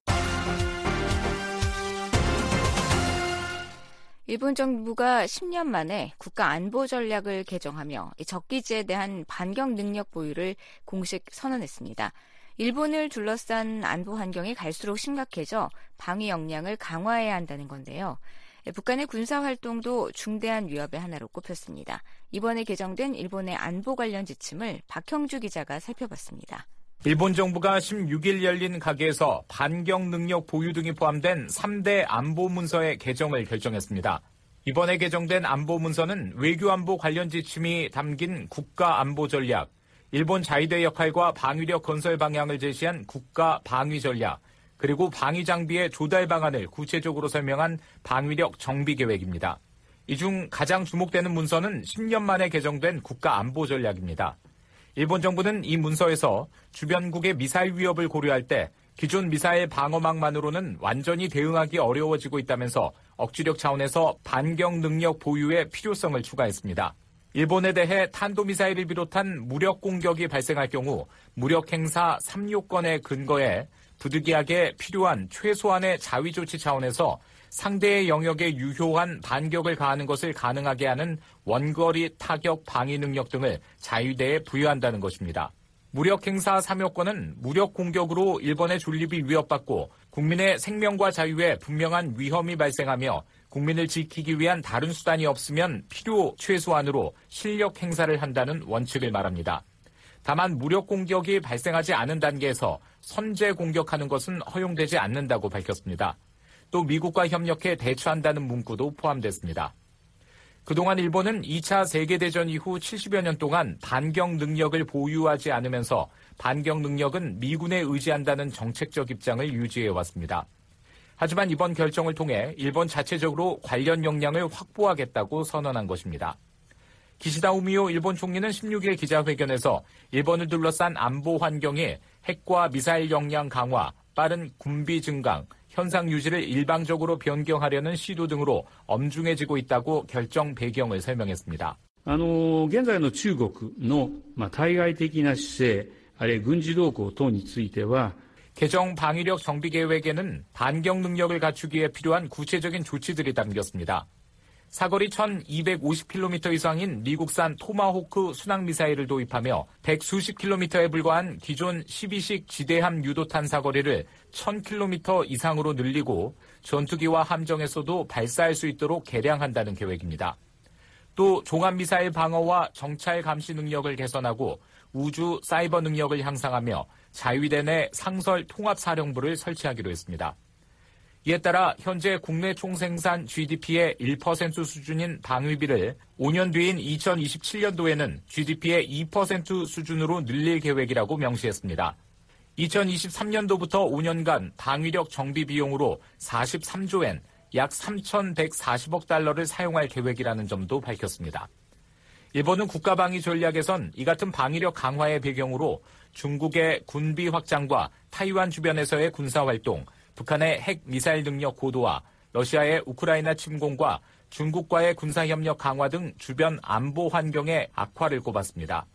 일본 정부가 십 년 만에 국가 안보 전략을 개정하며 적기지에 대한 반격 능력 보유를 공식 선언했습니다. 일본을 둘러싼 안보 환경이 갈수록 심각해져 방위 역량을 강화해야 한다는 건데요. 북한의 군사활동도 중대한 위협의 하나로 꼽혔습니다. 이번에 개정된 일본의 안보 관련 지침을 박형주 기자가 살펴봤습니다. 일본 정부가 십육일 열린 가계에서 반격 능력 보유 등이 포함된 삼 대 안보 문서의 개정을 결정했습니다. 이번에 개정된 안보 문서는 외교안보 관련 지침이 담긴 국가 안보 전략, 일본 자위대 역할과 방위력 건설 방향을 제시한 국가 방위 전략, 그리고 방위 장비의 조달 방안을 구체적으로 설명한 방위력 정비 계획입니다. 이 중 가장 주목되는 문서는 십 년 만에 개정된 국가 안보 전략입니다. 일본 정부는 이 문서에서 주변국의 미사일 위협을 고려할 때 기존 미사일 방어망만으로는 완전히 대응하기 어려워지고 있다면서 억지력 차원에서 반격 능력 보유의 필요성을 추가했습니다. 일본에 대해 탄도미사일을 비롯한 무력 공격이 발생할 경우 무력 행사 삼 요건에 근거해 부득이하게 필요한 최소한의 자위 조치 차원에서 상대의 영역에 유효한 반격을 가하는 것을 가능하게 하는 원거리 타격 방위 능력 등을 자위대에 부여한다는 것입니다. 무력 행사 삼 요건은 무력 공격으로 일본의 존립이 위협받고 국민의 생명과 자유에 분명한 위험이 발생하며 국민을 지키기 위한 다른 수단이 없으면 필요 최소한으로 실력 행사를 한다는 원칙을 말합니다. 다만 무력 공격이 발생하지 않은 단계에서 선제 공격하는 것은 허용되지 않는다고 밝혔습니다. 또 미국과 협력해 대처한다는 문구도 포함됐습니다. 그동안 일본은 이 차 세계대전 이후 칠십여 년 동안 반격 능력을 보유하지 않으면서 반격 능력은 미군에 의지한다는 정책적 입장을 유지해왔습니다. 하지만 이번 결정을 통해 일본 자체적으로 관련 역량을 확보하겠다고 선언한 것입니다. 기시다 후미오 일본 총리는 십육 일 기자회견에서 일본을 둘러싼 안보 환경이 핵과 미사일 역량 강화, 빠른 군비 증강, 현상 유지를 일방적으로 변경하려는 시도 등으로 엄중해지고 있다고 결정 배경을 설명했습니다. あの現在の中国のまあ対外的な姿勢、あるいは軍事動向等については 개정 방위력 정비 계획에는 반격 능력을 갖추기 위해 필요한 구체적인 조치들이 담겼습니다. 사거리 천이백오십 킬로미터 이상인 미국산 토마호크 순항미사일을 도입하며 백수십 킬로미터에 불과한 기존 십이식 지대함 유도탄 사거리를 천 킬로미터 이상으로 늘리고 전투기와 함정에서도 발사할 수 있도록 개량한다는 계획입니다. 또 종합미사일 방어와 정찰 감시 능력을 개선하고 우주 사이버 능력을 향상하며 자위대 내 상설 통합사령부를 설치하기로 했습니다. 이에 따라 현재 국내 총생산 지디피의 일 퍼센트 수준인 방위비를 오 년 뒤인 이천이십칠 년도에는 지디피의 이 퍼센트 수준으로 늘릴 계획이라고 명시했습니다. 이천이십삼 년도부터 오 년간 방위력 정비 비용으로 사십삼조 엔, 약 삼천백사십억 달러를 사용할 계획이라는 점도 밝혔습니다. 일본은 국가방위 전략에선 이 같은 방위력 강화의 배경으로 중국의 군비 확장과 타이완 주변에서의 군사활동, 북한의 핵 미사일 능력 고도화, 러시아의 우크라이나 침공과 중국과의 군사협력 강화 등 주변 안보 환경의 악화를 꼽았습니다.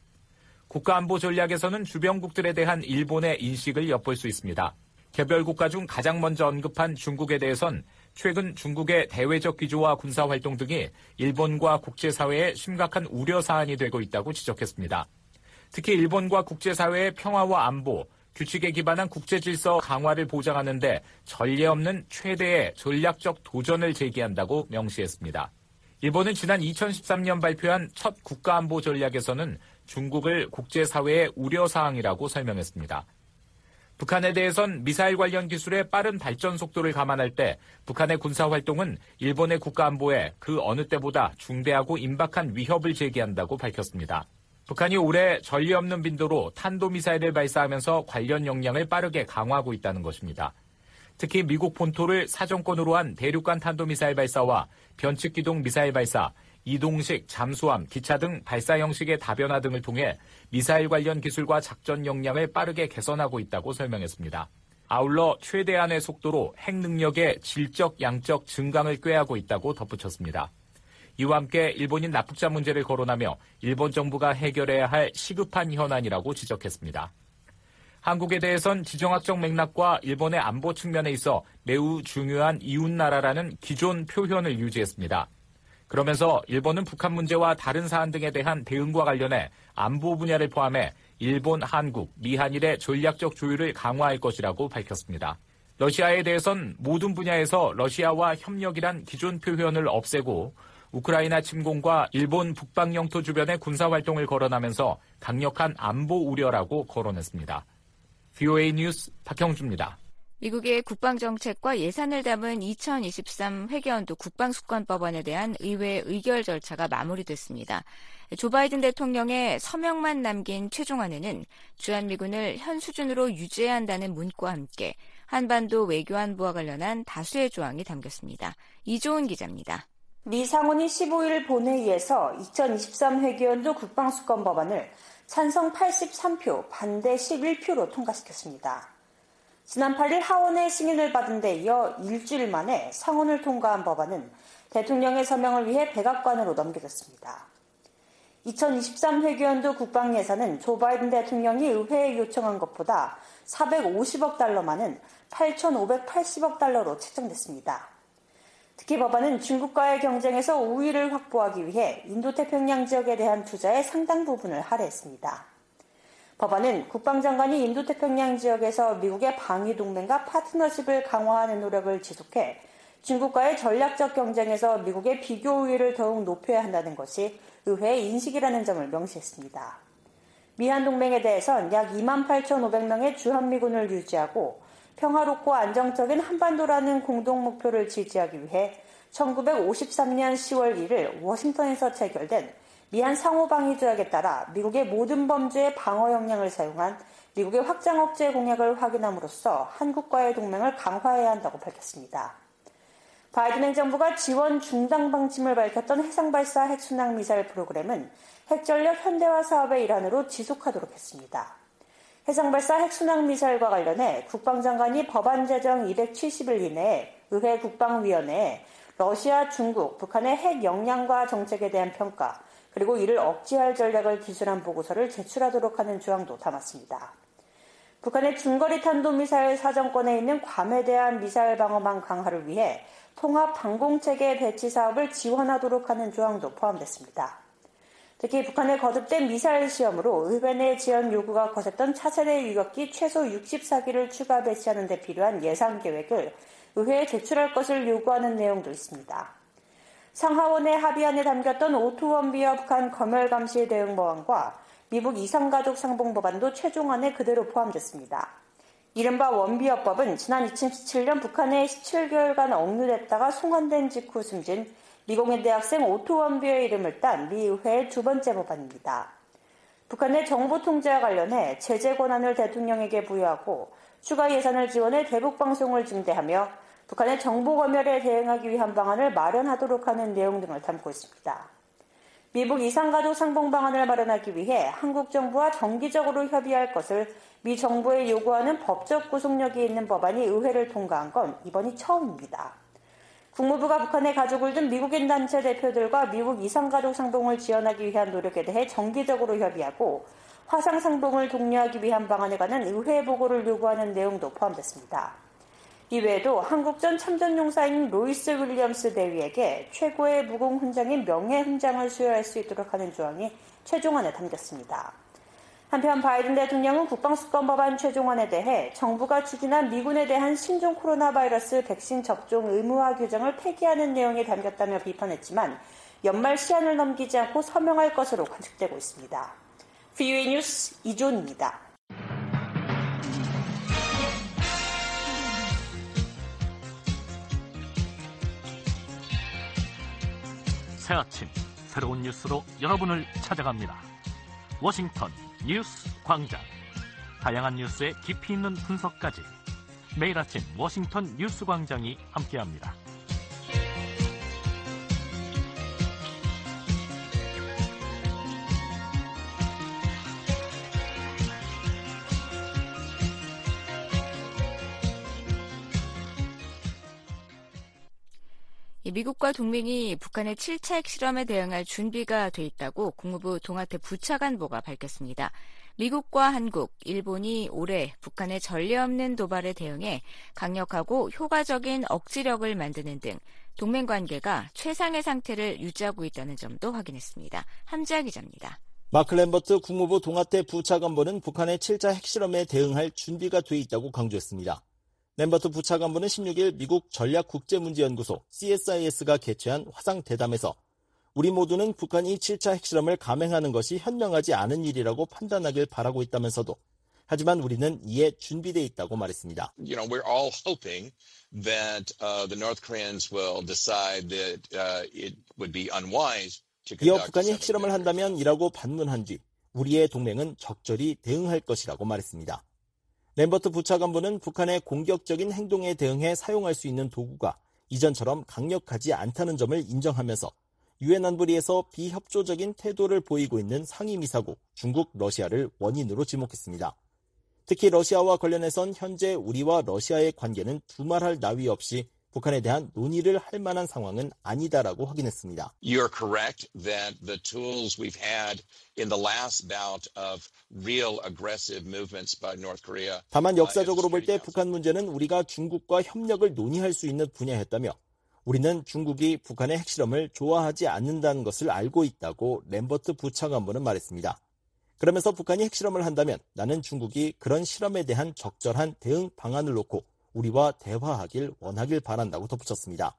국가안보 전략에서는 주변국들에 대한 일본의 인식을 엿볼 수 있습니다. 개별 국가 중 가장 먼저 언급한 중국에 대해선 최근 중국의 대외적 기조와 군사활동 등이 일본과 국제사회에 심각한 우려 사안이 되고 있다고 지적했습니다. 특히 일본과 국제사회의 평화와 안보, 규칙에 기반한 국제질서 강화를 보장하는 데 전례 없는 최대의 전략적 도전을 제기한다고 명시했습니다. 일본은 지난 이천십삼 년 발표한 첫 국가안보 전략에서는 중국을 국제사회의 우려사항이라고 설명했습니다. 북한에 대해선 미사일 관련 기술의 빠른 발전 속도를 감안할 때 북한의 군사활동은 일본의 국가안보에 그 어느 때보다 중대하고 임박한 위협을 제기한다고 밝혔습니다. 북한이 올해 전례 없는 빈도로 탄도미사일을 발사하면서 관련 역량을 빠르게 강화하고 있다는 것입니다. 특히 미국 본토를 사정권으로 한 대륙간 탄도미사일 발사와 변측기동 미사일 발사, 이동식, 잠수함, 기차 등 발사 형식의 다변화 등을 통해 미사일 관련 기술과 작전 역량을 빠르게 개선하고 있다고 설명했습니다. 아울러 최대한의 속도로 핵 능력의 질적, 양적 증강을 꾀하고 있다고 덧붙였습니다. 이와 함께 일본인 납북자 문제를 거론하며 일본 정부가 해결해야 할 시급한 현안이라고 지적했습니다. 한국에 대해선 지정학적 맥락과 일본의 안보 측면에 있어 매우 중요한 이웃나라라는 기존 표현을 유지했습니다. 그러면서 일본은 북한 문제와 다른 사안 등에 대한 대응과 관련해 안보 분야를 포함해 일본, 한국, 미한일의 전략적 조율을 강화할 것이라고 밝혔습니다. 러시아에 대해선 모든 분야에서 러시아와 협력이란 기존 표현을 없애고 우크라이나 침공과 일본 북방 영토 주변의 군사활동을 거론하면서 강력한 안보 우려라고 거론했습니다. 브이오에이 뉴스 박형주입니다. 미국의 국방정책과 예산을 담은 이천이십삼 회계연도 국방수권법안에 대한 의회 의결 절차가 마무리됐습니다. 조 바이든 대통령의 서명만 남긴 최종안에는 주한미군을 현 수준으로 유지해야 한다는 문구와 함께 한반도 외교안보와 관련한 다수의 조항이 담겼습니다. 이조은 기자입니다. 미 상원이 십오 일 본회의에서 이천이십삼 회계연도 국방수권 법안을 찬성 팔십삼 표, 반대 십일 표로 통과시켰습니다. 지난 팔 일 하원의 승인을 받은 데 이어 일주일 만에 상원을 통과한 법안은 대통령의 서명을 위해 백악관으로 넘겨졌습니다. 이천이십삼 회계연도 국방 예산은 조 바이든 대통령이 의회에 요청한 것보다 사백오십억 달러 많은 팔천오백팔십억 달러로 책정됐습니다. 특히 법안은 중국과의 경쟁에서 우위를 확보하기 위해 인도태평양 지역에 대한 투자의 상당 부분을 할애했습니다. 법안은 국방장관이 인도태평양 지역에서 미국의 방위동맹과 파트너십을 강화하는 노력을 지속해 중국과의 전략적 경쟁에서 미국의 비교 우위를 더욱 높여야 한다는 것이 의회의 인식이라는 점을 명시했습니다. 미한 동맹에 대해선 약 이만 팔천오백 명의 주한미군을 유지하고 평화롭고 안정적인 한반도라는 공동 목표를 지지하기 위해 천구백오십삼 년 시월 일일 워싱턴에서 체결된 미한 상호방위조약에 따라 미국의 모든 범죄의 방어 역량을 사용한 미국의 확장 억제 공약을 확인함으로써 한국과의 동맹을 강화해야 한다고 밝혔습니다. 바이든 행정부가 지원 중단 방침을 밝혔던 해상발사 핵순항 미사일 프로그램은 핵전력 현대화 사업의 일환으로 지속하도록 했습니다. 해상발사 핵순항 미사일과 관련해 국방장관이 법안 제정 이백칠십 일 이내에 의회 국방위원회에 러시아, 중국, 북한의 핵 역량과 정책에 대한 평가, 그리고 이를 억제할 전략을 기술한 보고서를 제출하도록 하는 조항도 담았습니다. 북한의 중거리 탄도미사일 사정권에 있는 괌에 대한 미사일 방어망 강화를 위해 통합 방공체계 배치 사업을 지원하도록 하는 조항도 포함됐습니다. 특히 북한의 거듭된 미사일 시험으로 의회 내 지원 요구가 거셌던 차세대 유격기 최소 육십사 기를 추가 배치하는 데 필요한 예산 계획을 의회에 제출할 것을 요구하는 내용도 있습니다. 상하원의 합의안에 담겼던 오투원비와 북한 검열 감시 대응 법안과 미국 이산가족 상봉 법안도 최종안에 그대로 포함됐습니다. 이른바 원비어법은 지난 이천십칠 년 북한에 십칠 개월간 억류됐다가 송환된 직후 숨진 미공인 대학생 오투원비의 이름을 딴 미 의회의 두 번째 법안입니다. 북한의 정보 통제와 관련해 제재 권한을 대통령에게 부여하고 추가 예산을 지원해 대북 방송을 증대하며 북한의 정보 검열에 대응하기 위한 방안을 마련하도록 하는 내용 등을 담고 있습니다. 미국 이산가족 상봉 방안을 마련하기 위해 한국 정부와 정기적으로 협의할 것을 미 정부에 요구하는 법적 구속력이 있는 법안이 의회를 통과한 건 이번이 처음입니다. 국무부가 북한에 가족을 둔 미국인 단체 대표들과 미국 이산가족 상봉을 지원하기 위한 노력에 대해 정기적으로 협의하고 화상 상봉을 독려하기 위한 방안에 관한 의회 보고를 요구하는 내용도 포함됐습니다. 이외에도 한국 전 참전용사인 로이스 윌리엄스 대위에게 최고의 무공 훈장인 명예 훈장을 수여할 수 있도록 하는 조항이 최종안에 담겼습니다. 한편 바이든 대통령은 국방수권 법안 최종안에 대해 정부가 추진한 미군에 대한 신종 코로나 바이러스 백신 접종 의무화 규정을 폐기하는 내용이 담겼다며 비판했지만 연말 시한을 넘기지 않고 서명할 것으로 관측되고 있습니다. 브이오에이 뉴스 이존입니다. 새 아침 새로운 뉴스로 여러분을 찾아갑니다. 워싱턴 뉴스 광장. 다양한 뉴스의 깊이 있는 분석까지 매일 아침 워싱턴 뉴스 광장이 함께합니다. 미국과 동맹이 북한의 칠 차 핵실험에 대응할 준비가 돼 있다고 국무부 동아태 부차관보가 밝혔습니다. 미국과 한국, 일본이 올해 북한의 전례 없는 도발에 대응해 강력하고 효과적인 억지력을 만드는 등 동맹 관계가 최상의 상태를 유지하고 있다는 점도 확인했습니다. 함지아 기자입니다. 마크 램버트 국무부 동아태 부차관보는 북한의 칠 차 핵실험에 대응할 준비가 돼 있다고 강조했습니다. 램버트 부차관보는 십육 일 미국 전략국제문제연구소 씨에스아이에스가 개최한 화상 대담에서 우리 모두는 북한이 칠 차 핵실험을 감행하는 것이 현명하지 않은 일이라고 판단하길 바라고 있다면서도 하지만 우리는 이에 준비되어 있다고 말했습니다. You know, we're all hoping that uh, the North Koreans will decide that uh, it would be unwise to conduct. 이어 북한이 핵실험을 한다면 이라고 반문한 뒤 우리의 동맹은 적절히 대응할 것이라고 말했습니다. 램버트 부차관보는 북한의 공격적인 행동에 대응해 사용할 수 있는 도구가 이전처럼 강력하지 않다는 점을 인정하면서 유엔 안보리에서 비협조적인 태도를 보이고 있는 상임이사국 중국, 러시아를 원인으로 지목했습니다. 특히 러시아와 관련해선 현재 우리와 러시아의 관계는 두말할 나위 없이 북한에 대한 논의를 할 만한 상황은 아니다라고 확인했습니다. You're correct that the tools we've had in the last bout of real aggressive movements by North Korea. 다만 역사적으로 볼 때 북한 문제는 우리가 중국과 협력을 논의할 수 있는 분야였다며 우리는 중국이 북한의 핵실험을 좋아하지 않는다는 것을 알고 있다고 램버트 부차관보는 말했습니다. 그러면서 북한이 핵실험을 한다면 나는 중국이 그런 실험에 대한 적절한 대응 방안을 놓고 우리와 대화하길 원하길 바란다고 덧붙였습니다.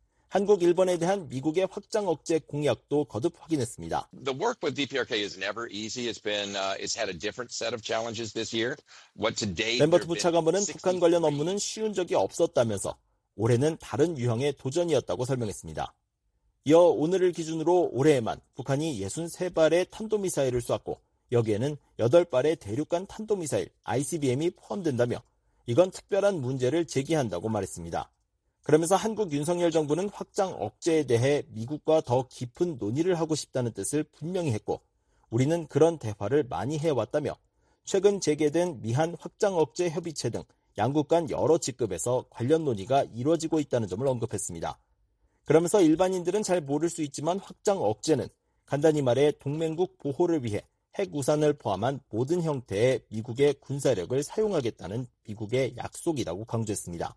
한국, 일본에 대한 미국의 확장 억제 공약도 거듭 확인했습니다. The work with 디피아르케이 is never easy. It's been, uh, it's had a different set of challenges this year. What to date? 램버트 부차관보는 북한 관련 업무는 쉬운 적이 없었다면서 올해는 다른 유형의 도전이었다고 설명했습니다. 이어 오늘을 기준으로 올해에만 북한이 육십삼 발의 탄도미사일을 쐈고 여기에는 여덟 발의 대륙간 탄도미사일 아이씨비엠이 포함된다며 이건 특별한 문제를 제기한다고 말했습니다. 그러면서 한국 윤석열 정부는 확장 억제에 대해 미국과 더 깊은 논의를 하고 싶다는 뜻을 분명히 했고 우리는 그런 대화를 많이 해왔다며 최근 재개된 미한 확장 억제 협의체 등 양국 간 여러 직급에서 관련 논의가 이루어지고 있다는 점을 언급했습니다. 그러면서 일반인들은 잘 모를 수 있지만 확장 억제는 간단히 말해 동맹국 보호를 위해 핵 우산을 포함한 모든 형태의 미국의 군사력을 사용하겠다는 미국의 약속이라고 강조했습니다.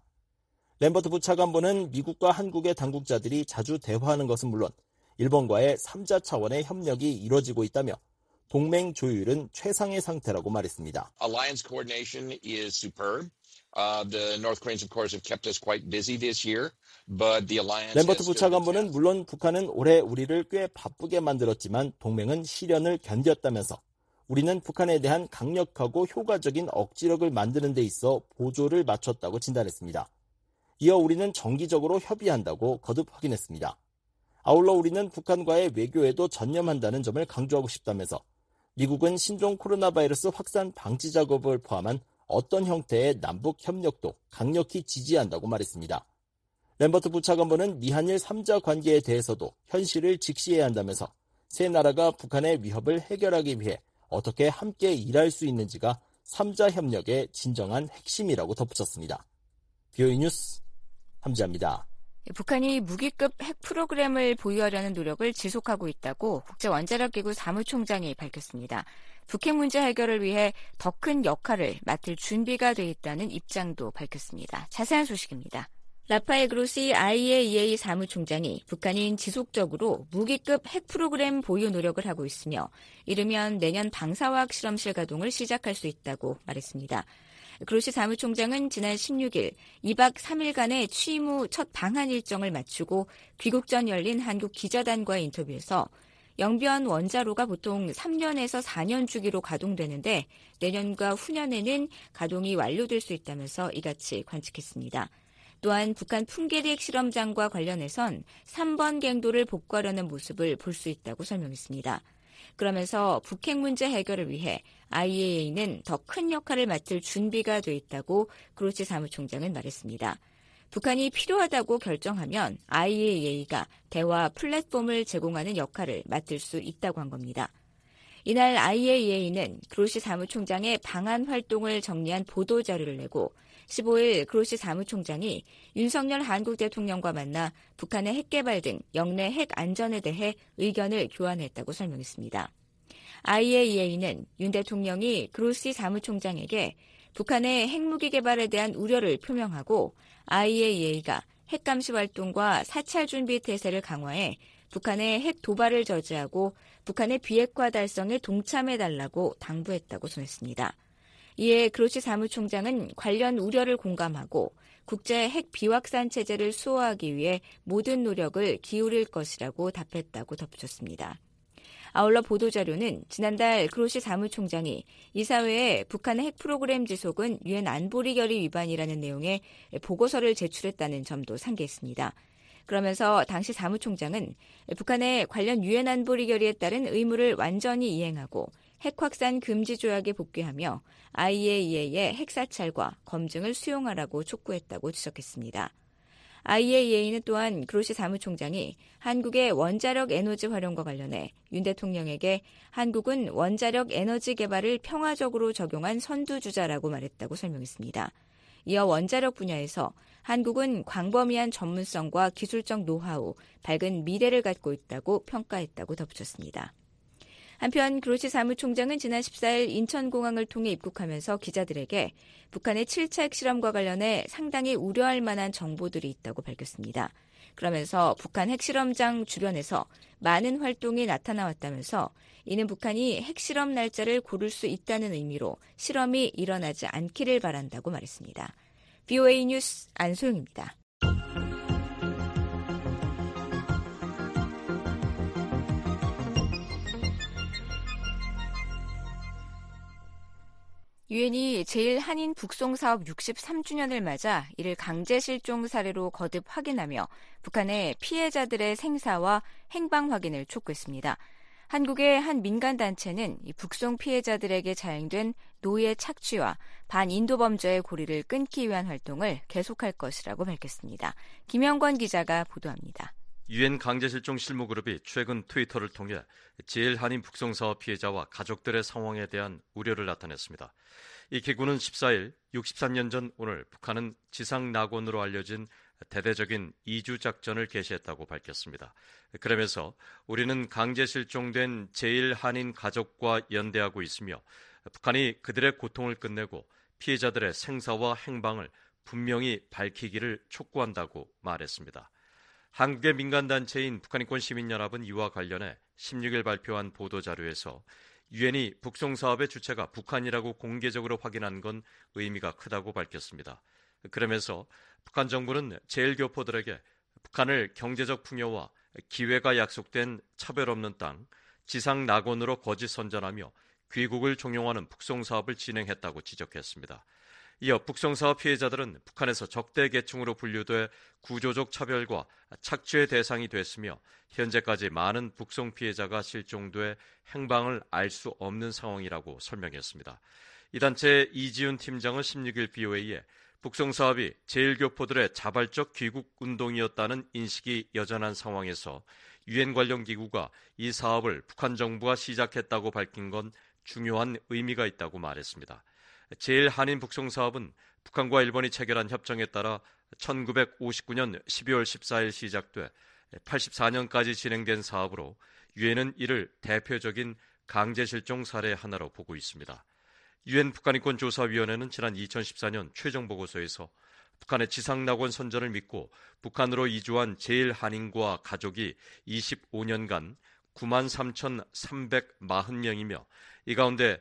램버트 부차관보는 미국과 한국의 당국자들이 자주 대화하는 것은 물론 일본과의 삼자 차원의 협력이 이루어지고 있다며 동맹 조율은 최상의 상태라고 말했습니다. Alliance coordination is superb. Uh, the North Koreans, of course, have kept us quite busy this year, but the alliance. 램버트 부차관보는 물론 북한은 올해 우리를 꽤 바쁘게 만들었지만 동맹은 시련을 견뎠다면서 우리는 북한에 대한 강력하고 효과적인 억지력을 만드는 데 있어 보조를 맞췄다고 진단했습니다. 이어 우리는 정기적으로 협의한다고 거듭 확인했습니다. 아울러 우리는 북한과의 외교에도 전념한다는 점을 강조하고 싶다면서 미국은 신종 코로나 바이러스 확산 방지 작업을 포함한 어떤 형태의 남북 협력도 강력히 지지한다고 말했습니다. 램버트 부차관보는 미한일 삼자 관계에 대해서도 현실을 직시해야 한다면서 세 나라가 북한의 위협을 해결하기 위해 어떻게 함께 일할 수 있는지가 삼자 협력의 진정한 핵심이라고 덧붙였습니다. 비오이 뉴스 함지아입니다. 북한이 무기급 핵 프로그램을 보유하려는 노력을 지속하고 있다고 국제원자력기구 사무총장이 밝혔습니다. 북핵 문제 해결을 위해 더 큰 역할을 맡을 준비가 돼 있다는 입장도 밝혔습니다. 자세한 소식입니다. 라파엘 그로시 아이에이이에이 사무총장이 북한이 지속적으로 무기급 핵 프로그램 보유 노력을 하고 있으며 이르면 내년 방사화학 실험실 가동을 시작할 수 있다고 말했습니다. 그로시 사무총장은 지난 십육 일 이 박 삼 일간의 취임 후 첫 방한 일정을 마치고 귀국 전 열린 한국 기자단과의 인터뷰에서 영변 원자로가 보통 삼 년에서 사 년 주기로 가동되는데 내년과 후년에는 가동이 완료될 수 있다면서 이같이 관측했습니다. 또한 북한 풍계리 핵실험장과 관련해선 삼 번 갱도를 복구하려는 모습을 볼 수 있다고 설명했습니다. 그러면서 북핵 문제 해결을 위해 아이에이이는 더 큰 역할을 맡을 준비가 돼 있다고 그로시 사무총장은 말했습니다. 북한이 필요하다고 결정하면 아이에이이가 대화 플랫폼을 제공하는 역할을 맡을 수 있다고 한 겁니다. 이날 아이에이이는 그로시 사무총장의 방한 활동을 정리한 보도자료를 내고 십오 일 그로시 사무총장이 윤석열 한국 대통령과 만나 북한의 핵개발 등 영내 핵 안전에 대해 의견을 교환했다고 설명했습니다. 아이에이이는 윤 대통령이 그로시 사무총장에게 북한의 핵무기 개발에 대한 우려를 표명하고 아이에이이가 핵감시 활동과 사찰 준비 태세를 강화해 북한의 핵 도발을 저지하고 북한의 비핵화 달성에 동참해달라고 당부했다고 전했습니다. 이에 그로시 사무총장은 관련 우려를 공감하고 국제 핵 비확산 체제를 수호하기 위해 모든 노력을 기울일 것이라고 답했다고 덧붙였습니다. 아울러 보도자료는 지난달 그로시 사무총장이 이사회에 북한의 핵 프로그램 지속은 유엔 안보리 결의 위반이라는 내용의 보고서를 제출했다는 점도 상기했습니다. 그러면서 당시 사무총장은 북한의 관련 유엔 안보리 결의에 따른 의무를 완전히 이행하고 핵 확산 금지 조약에 복귀하며 아이에이이에이의 핵 사찰과 검증을 수용하라고 촉구했다고 지적했습니다. 아이에이이에이는 또한 그로시 사무총장이 한국의 원자력 에너지 활용과 관련해 윤 대통령에게 한국은 원자력 에너지 개발을 평화적으로 적용한 선두주자라고 말했다고 설명했습니다. 이어 원자력 분야에서 한국은 광범위한 전문성과 기술적 노하우, 밝은 미래를 갖고 있다고 평가했다고 덧붙였습니다. 한편 그로시 사무총장은 지난 십사일 인천공항을 통해 입국하면서 기자들에게 북한의 칠 차 핵실험과 관련해 상당히 우려할 만한 정보들이 있다고 밝혔습니다. 그러면서 북한 핵실험장 주변에서 많은 활동이 나타나왔다면서 이는 북한이 핵실험 날짜를 고를 수 있다는 의미로 실험이 일어나지 않기를 바란다고 말했습니다. 브이오에이 뉴스 안소영입니다. 유엔이 제일 한인 북송 사업 육십삼 주년을 맞아 이를 강제 실종 사례로 거듭 확인하며 북한의 피해자들의 생사와 행방 확인을 촉구했습니다. 한국의 한 민간단체는 이 북송 피해자들에게 자행된 노예 착취와 반인도 범죄의 고리를 끊기 위한 활동을 계속할 것이라고 밝혔습니다. 김영권 기자가 보도합니다. 유엔 강제실종 실무그룹이 최근 트위터를 통해 제일 한인 북송 사업 피해자와 가족들의 상황에 대한 우려를 나타냈습니다. 이 기구는 십사일 육십삼 년 전 오늘 북한은 지상 낙원으로 알려진 대대적인 이주 작전을 개시했다고 밝혔습니다. 그러면서 우리는 강제 실종된 제일 한인 가족과 연대하고 있으며 북한이 그들의 고통을 끝내고 피해자들의 생사와 행방을 분명히 밝히기를 촉구한다고 말했습니다. 한국의 민간단체인 북한인권 시민연합은 이와 관련해 십육일 발표한 보도자료에서 유엔이 북송 사업의 주체가 북한이라고 공개적으로 확인한 건 의미가 크다고 밝혔습니다. 그러면서 북한 정부는 제일 교포들에게 북한을 경제적 풍요와 기회가 약속된 차별 없는 땅, 지상 낙원으로 거짓 선전하며 귀국을 종용하는 북송 사업을 진행했다고 지적했습니다. 이어 북송 사업 피해자들은 북한에서 적대 계층으로 분류돼 구조적 차별과 착취의 대상이 됐으며 현재까지 많은 북송 피해자가 실종돼 행방을 알 수 없는 상황이라고 설명했습니다. 이 단체의 이지훈 팀장은 십육일 브이오에이에 북송 사업이 제일 교포들의 자발적 귀국 운동이었다는 인식이 여전한 상황에서 유엔 관련 기구가 이 사업을 북한 정부가 시작했다고 밝힌 건 중요한 의미가 있다고 말했습니다. 제일 한인 북송 사업은 북한과 일본이 체결한 협정에 따라 천구백오십구년 십이월 십사일 시작돼 팔십사년까지 진행된 사업으로 유엔은 이를 대표적인 강제실종 사례 하나로 보고 있습니다. 유엔 북한인권조사위원회는 지난 이천십사년 최종 보고서에서 북한의 지상낙원 선전을 믿고 북한으로 이주한 제일 한인과 가족이 이십오년간 구만 삼천삼백사십 명이며 이 가운데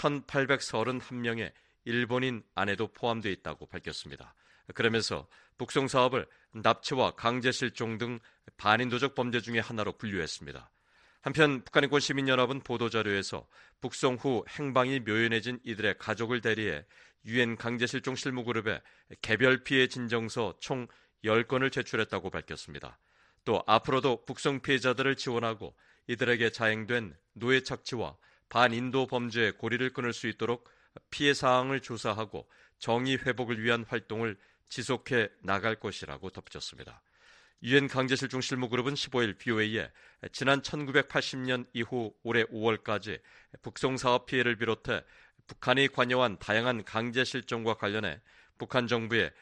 천팔백삼십일 명의 일본인 아내도 포함되어 있다고 밝혔습니다. 그러면서 북송 사업을 납치와 강제실종 등 반인도적 범죄 중의 하나로 분류했습니다. 한편 북한인권 시민연합은 보도자료에서 북송 후 행방이 묘연해진 이들의 가족을 대리해 유엔 강제실종 실무그룹에 개별 피해 진정서 총 열 건을 제출했다고 밝혔습니다. 또 앞으로도 북송 피해자들을 지원하고 이들에게 자행된 노예 착취와 반인도 범죄의 고리를 끊을 수 있도록 피해 사항을 조사하고 정의 회복을 위한 활동을 지속해 나갈 것이라고 덧붙였습니다. 유엔 강제실종 실무그룹은 십오일 브이오에이에 지난 천구백팔십년 이후 올해 오월까지 북송 사업 피해를 비롯해 북한이 관여한 다양한 강제실종과 관련해 북한 정부에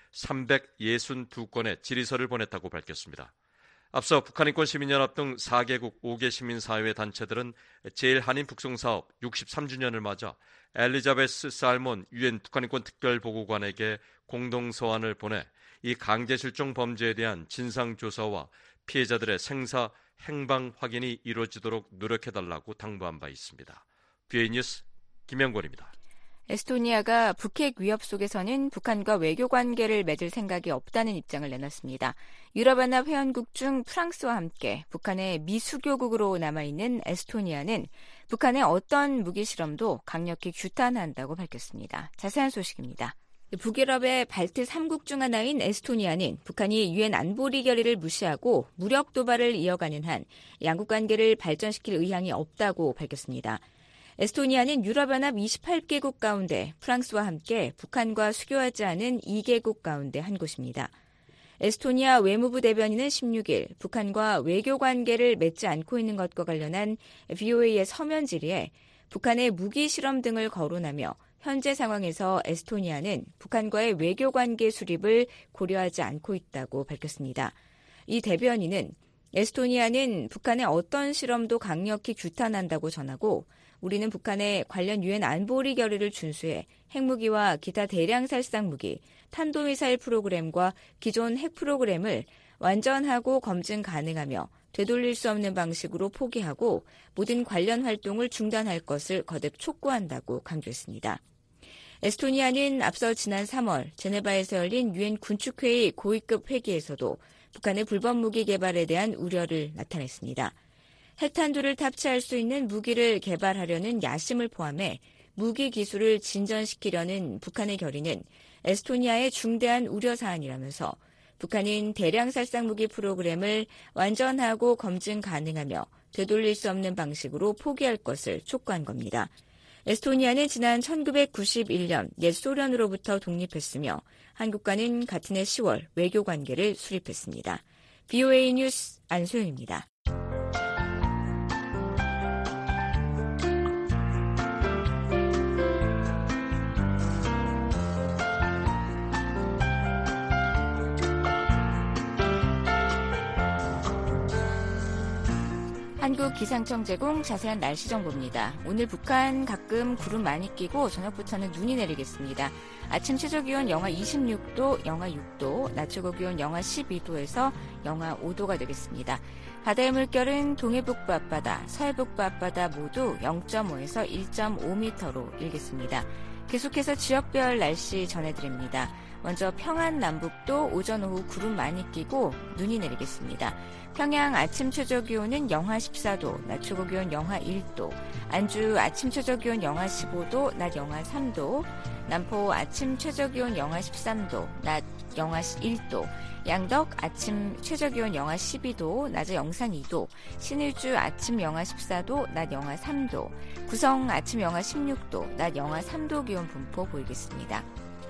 삼백육십이 건의 질의서를 보냈다고 밝혔습니다. 앞서 북한인권 시민연합 등 사 개국 오 개 시민사회 단체들은 제일 한인 북송 사업 육십삼 주년을 맞아 엘리자베스 살몬 유엔 북한인권 특별보고관에게 공동서한을 보내 이 강제실종 범죄에 대한 진상조사와 피해자들의 생사, 행방 확인이 이루어지도록 노력해달라고 당부한 바 있습니다. 브이오에이 뉴스 김영권입니다. 에스토니아가 북핵 위협 속에서는 북한과 외교 관계를 맺을 생각이 없다는 입장을 내놨습니다. 유럽연합 회원국 중 프랑스와 함께 북한의 미수교국으로 남아있는 에스토니아는 북한의 어떤 무기 실험도 강력히 규탄한다고 밝혔습니다. 자세한 소식입니다. 북유럽의 발트 삼 국 중 하나인 에스토니아는 북한이 유엔 안보리 결의를 무시하고 무력 도발을 이어가는 한 양국 관계를 발전시킬 의향이 없다고 밝혔습니다. 에스토니아는 유럽연합 이십팔 개국 가운데 프랑스와 함께 북한과 수교하지 않은 이 개국 가운데 한 곳입니다. 에스토니아 외무부 대변인은 십육일 북한과 외교 관계를 맺지 않고 있는 것과 관련한 브이오에이의 서면 질의에 북한의 무기 실험 등을 거론하며 현재 상황에서 에스토니아는 북한과의 외교관계 수립을 고려하지 않고 있다고 밝혔습니다. 이 대변인은 에스토니아는 북한의 어떤 실험도 강력히 규탄한다고 전하고 우리는 북한의 관련 유엔 안보리 결의를 준수해 핵무기와 기타 대량 살상 무기, 탄도미사일 프로그램과 기존 핵 프로그램을 완전하고 검증 가능하며 되돌릴 수 없는 방식으로 포기하고 모든 관련 활동을 중단할 것을 거듭 촉구한다고 강조했습니다. 에스토니아는 앞서 지난 삼월 제네바에서 열린 유엔 군축회의 고위급 회기에서도 북한의 불법 무기 개발에 대한 우려를 나타냈습니다. 핵탄두를 탑재할 수 있는 무기를 개발하려는 야심을 포함해 무기 기술을 진전시키려는 북한의 결의는 에스토니아의 중대한 우려 사안이라면서 북한은 대량 살상 무기 프로그램을 완전하고 검증 가능하며 되돌릴 수 없는 방식으로 포기할 것을 촉구한 겁니다. 에스토니아는 지난 천구백구십일 년 옛 소련으로부터 독립했으며 한국과는 같은 해 시월 외교 관계를 수립했습니다. 브이오에이 뉴스 안소영입니다. 한국기상청 제공 자세한 날씨 정보입니다. 오늘 북한 가끔 구름 많이 끼고 저녁부터는 눈이 내리겠습니다. 아침 최저기온 영하 이십육 도, 영하 육 도, 낮 최고기온 영하 십이 도에서 영하 오 도가 되겠습니다. 바다의 물결은 동해북부 앞바다, 서해북부 앞바다 모두 영 점 오에서 일 점 오 미터로 일겠습니다. 계속해서 지역별 날씨 전해드립니다. 먼저 평안 남북도 오전 오후 구름 많이 끼고 눈이 내리겠습니다. 평양 아침 최저기온은 영하 십사 도, 낮 최고기온 영하 일 도, 안주 아침 최저기온 영하 십오 도, 낮 영하 삼 도, 남포 아침 최저기온 영하 십삼 도, 낮 영하 일 도, 양덕 아침 최저기온 영하 십이 도, 낮에 영상 이 도, 신의주 아침 영하 십사 도, 낮 영하 삼 도, 구성 아침 영하 십육 도, 낮 영하 삼 도 기온 분포 보이겠습니다.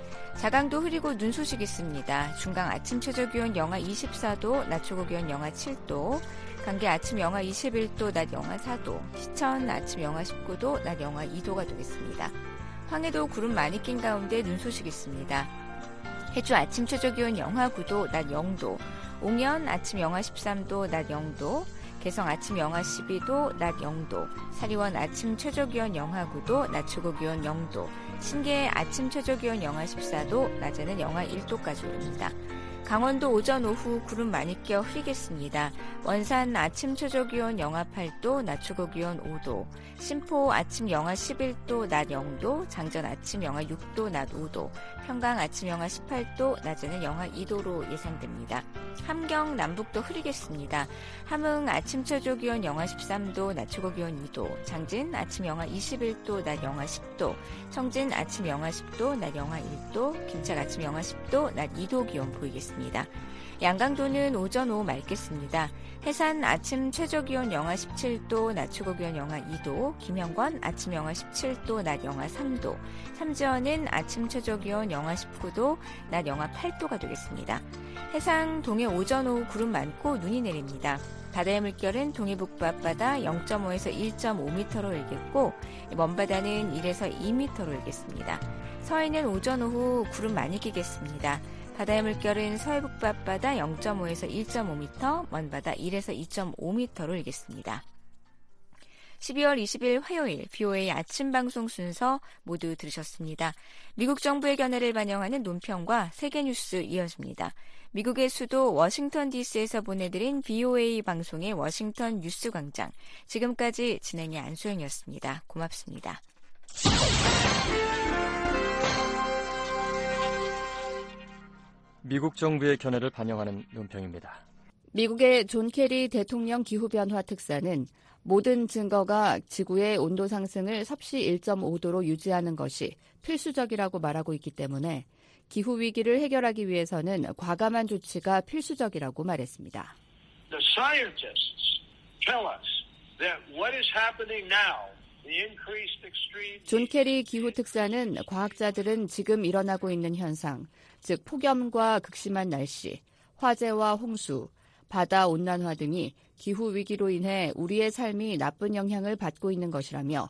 자강도 흐리고 눈 소식 있습니다. 중강 아침 최저기온 영하 이십사 도, 낮 최고기온 영하 칠 도, 강계 아침 영하 이십일 도, 낮 영하 사 도, 시천 아침 영하 십구 도, 낮 영하 이 도가 되겠습니다. 황해도 구름 많이 낀 가운데 눈 소식 있습니다. 해주 아침 최저기온 영하 구 도, 낮 영 도, 옥천 아침 영하 십삼 도, 낮 영 도, 개성 아침 영하 십이 도, 낮 영 도, 사리원 아침 최저기온 영하 구 도, 낮 최고기온 영 도, 신계 아침 최저기온 영하 십사 도, 낮에는 영하 일 도까지 오릅니다. 강원도 오전 오후 구름 많이 껴 흐리겠습니다. 원산 아침 최저기온 영하 팔 도, 낮 최고기온 오 도, 신포 아침 영하 십일 도, 낮 영 도, 장전 아침 영하 육 도, 낮 오 도, 평강 아침 영하 십팔 도, 낮에는 영하 이 도로 예상됩니다. 함경 남북도 흐리겠습니다. 함흥 아침 최저기온 영하 십삼 도, 낮 최고기온 이 도, 장진 아침 영하 이십일 도, 낮 영하 십 도, 청진 아침 영하 십 도, 낮 영하 일 도, 김착 아침 영하 십 도, 낮 이 도 기온 보이겠습니다. 양강도는 오전 오후 맑겠습니다. 해산 아침 최저기온 영하 십칠 도, 낮 최고기온 영하 이 도, 김영권 아침 영하 십칠 도, 낮 영하 삼 도, 삼지연은 아침 최저기온 영하 십구 도, 낮 영하 팔 도가 되겠습니다. 해상 동해 오전 오후 구름 많고 눈이 내립니다. 바다의 물결은 동해북부 앞바다 영 점 오에서 일 점 오 미터로 일겠고 먼바다는 일에서 이 미터로 일겠습니다. 서해는 오전 오후 구름 많이 끼겠습니다. 바다의 물결은 서해북부 앞바다 영 점 오에서 일 점 오 미터, 먼바다 일에서 이 점 오 미터로 일겠습니다. 십이월 이십일 화요일 브이오에이 아침 방송 순서 모두 들으셨습니다. 미국 정부의 견해를 반영하는 논평과 세계 뉴스 이어집니다. 미국의 수도 워싱턴 디씨에서 보내드린 브이오에이 방송의 워싱턴 뉴스 광장. 지금까지 진행의 안소영이었습니다. 고맙습니다. 미국 정부의 견해를 반영하는 논평입니다. 미국의 존 케리 대통령 기후변화 특사는 모든 증거가 지구의 온도 상승을 섭씨 일 점 오 도로 유지하는 것이 필수적이라고 말하고 있기 때문에 기후위기를 해결하기 위해서는 과감한 조치가 필수적이라고 말했습니다. The scientists tell us that what is happening now, the increased extreme... 존 케리 기후특사는 과학자들은 지금 일어나고 있는 현상, 즉 폭염과 극심한 날씨, 화재와 홍수, 바다 온난화 등이 기후위기로 인해 우리의 삶이 나쁜 영향을 받고 있는 것이라며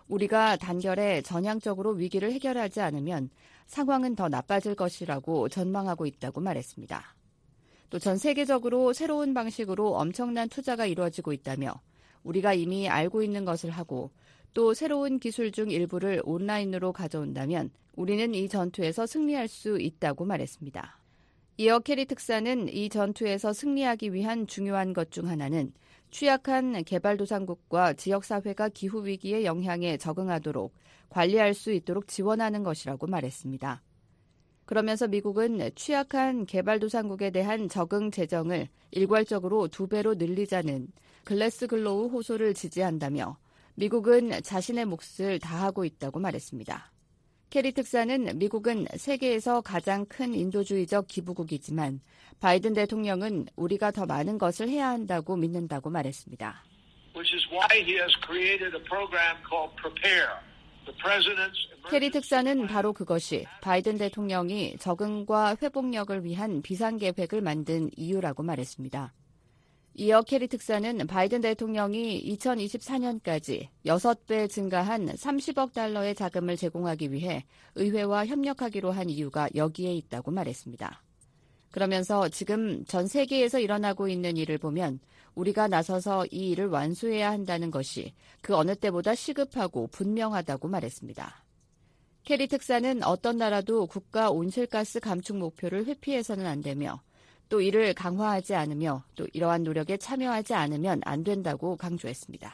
우리가 단결에 전향적으로 위기를 해결하지 않으면 상황은 더 나빠질 것이라고 전망하고 있다고 말했습니다. 또 전 세계적으로 새로운 방식으로 엄청난 투자가 이루어지고 있다며 우리가 이미 알고 있는 것을 하고 또 새로운 기술 중 일부를 온라인으로 가져온다면 우리는 이 전투에서 승리할 수 있다고 말했습니다. 이어 케리 특사는 이 전투에서 승리하기 위한 중요한 것 중 하나는 취약한 개발도상국과 지역사회가 기후위기의 영향에 적응하도록 관리할 수 있도록 지원하는 것이라고 말했습니다. 그러면서 미국은 취약한 개발도상국에 대한 적응 재정을 일괄적으로 두 배로 늘리자는 글래스글로우 호소를 지지한다며 미국은 자신의 몫을 다하고 있다고 말했습니다. 케리 특사는 미국은 세계에서 가장 큰 인도주의적 기부국이지만 바이든 대통령은 우리가 더 많은 것을 해야 한다고 믿는다고 말했습니다. Which is why he has created a program called Prepare. The president's 케리 특사는 바로 그것이 바이든 대통령이 적응과 회복력을 위한 비상계획을 만든 이유라고 말했습니다. 이어 케리 특사는 바이든 대통령이 이천이십사 년까지 여섯 배 증가한 삼십억 달러의 자금을 제공하기 위해 의회와 협력하기로 한 이유가 여기에 있다고 말했습니다. 그러면서 지금 전 세계에서 일어나고 있는 일을 보면 우리가 나서서 이 일을 완수해야 한다는 것이 그 어느 때보다 시급하고 분명하다고 말했습니다. 케리 특사는 어떤 나라도 국가 온실가스 감축 목표를 회피해서는 안 되며 또 이를 강화하지 않으며 또 이러한 노력에 참여하지 않으면 안 된다고 강조했습니다.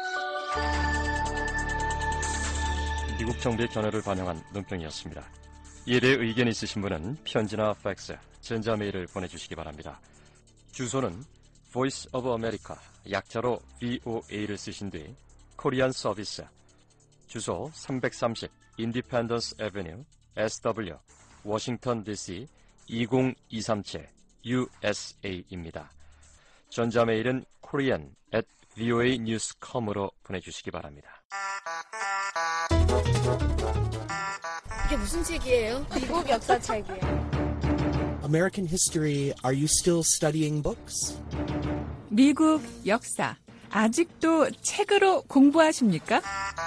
미국 정부의 견해를 반영한 논평이었습니다. 이에 대해 의견이 있으신 분은 편지나 팩스, 전자메일을 보내주시기 바랍니다. 주소는 Voice of America, 약자로 브이오에이를 쓰신 뒤 코리안 서비스, 주소 삼백삼십 Independence Avenue, 에스더블유, 워싱턴 디씨 이공이삼칠 유에스에이입니다. 전자메일은 korean at voa news dot com으로 보내주시기 바랍니다. 이게 무슨 책이에요? 미국 역사책이에요. American history, are you still studying books? 미국 역사, 아직도 책으로 공부하십니까?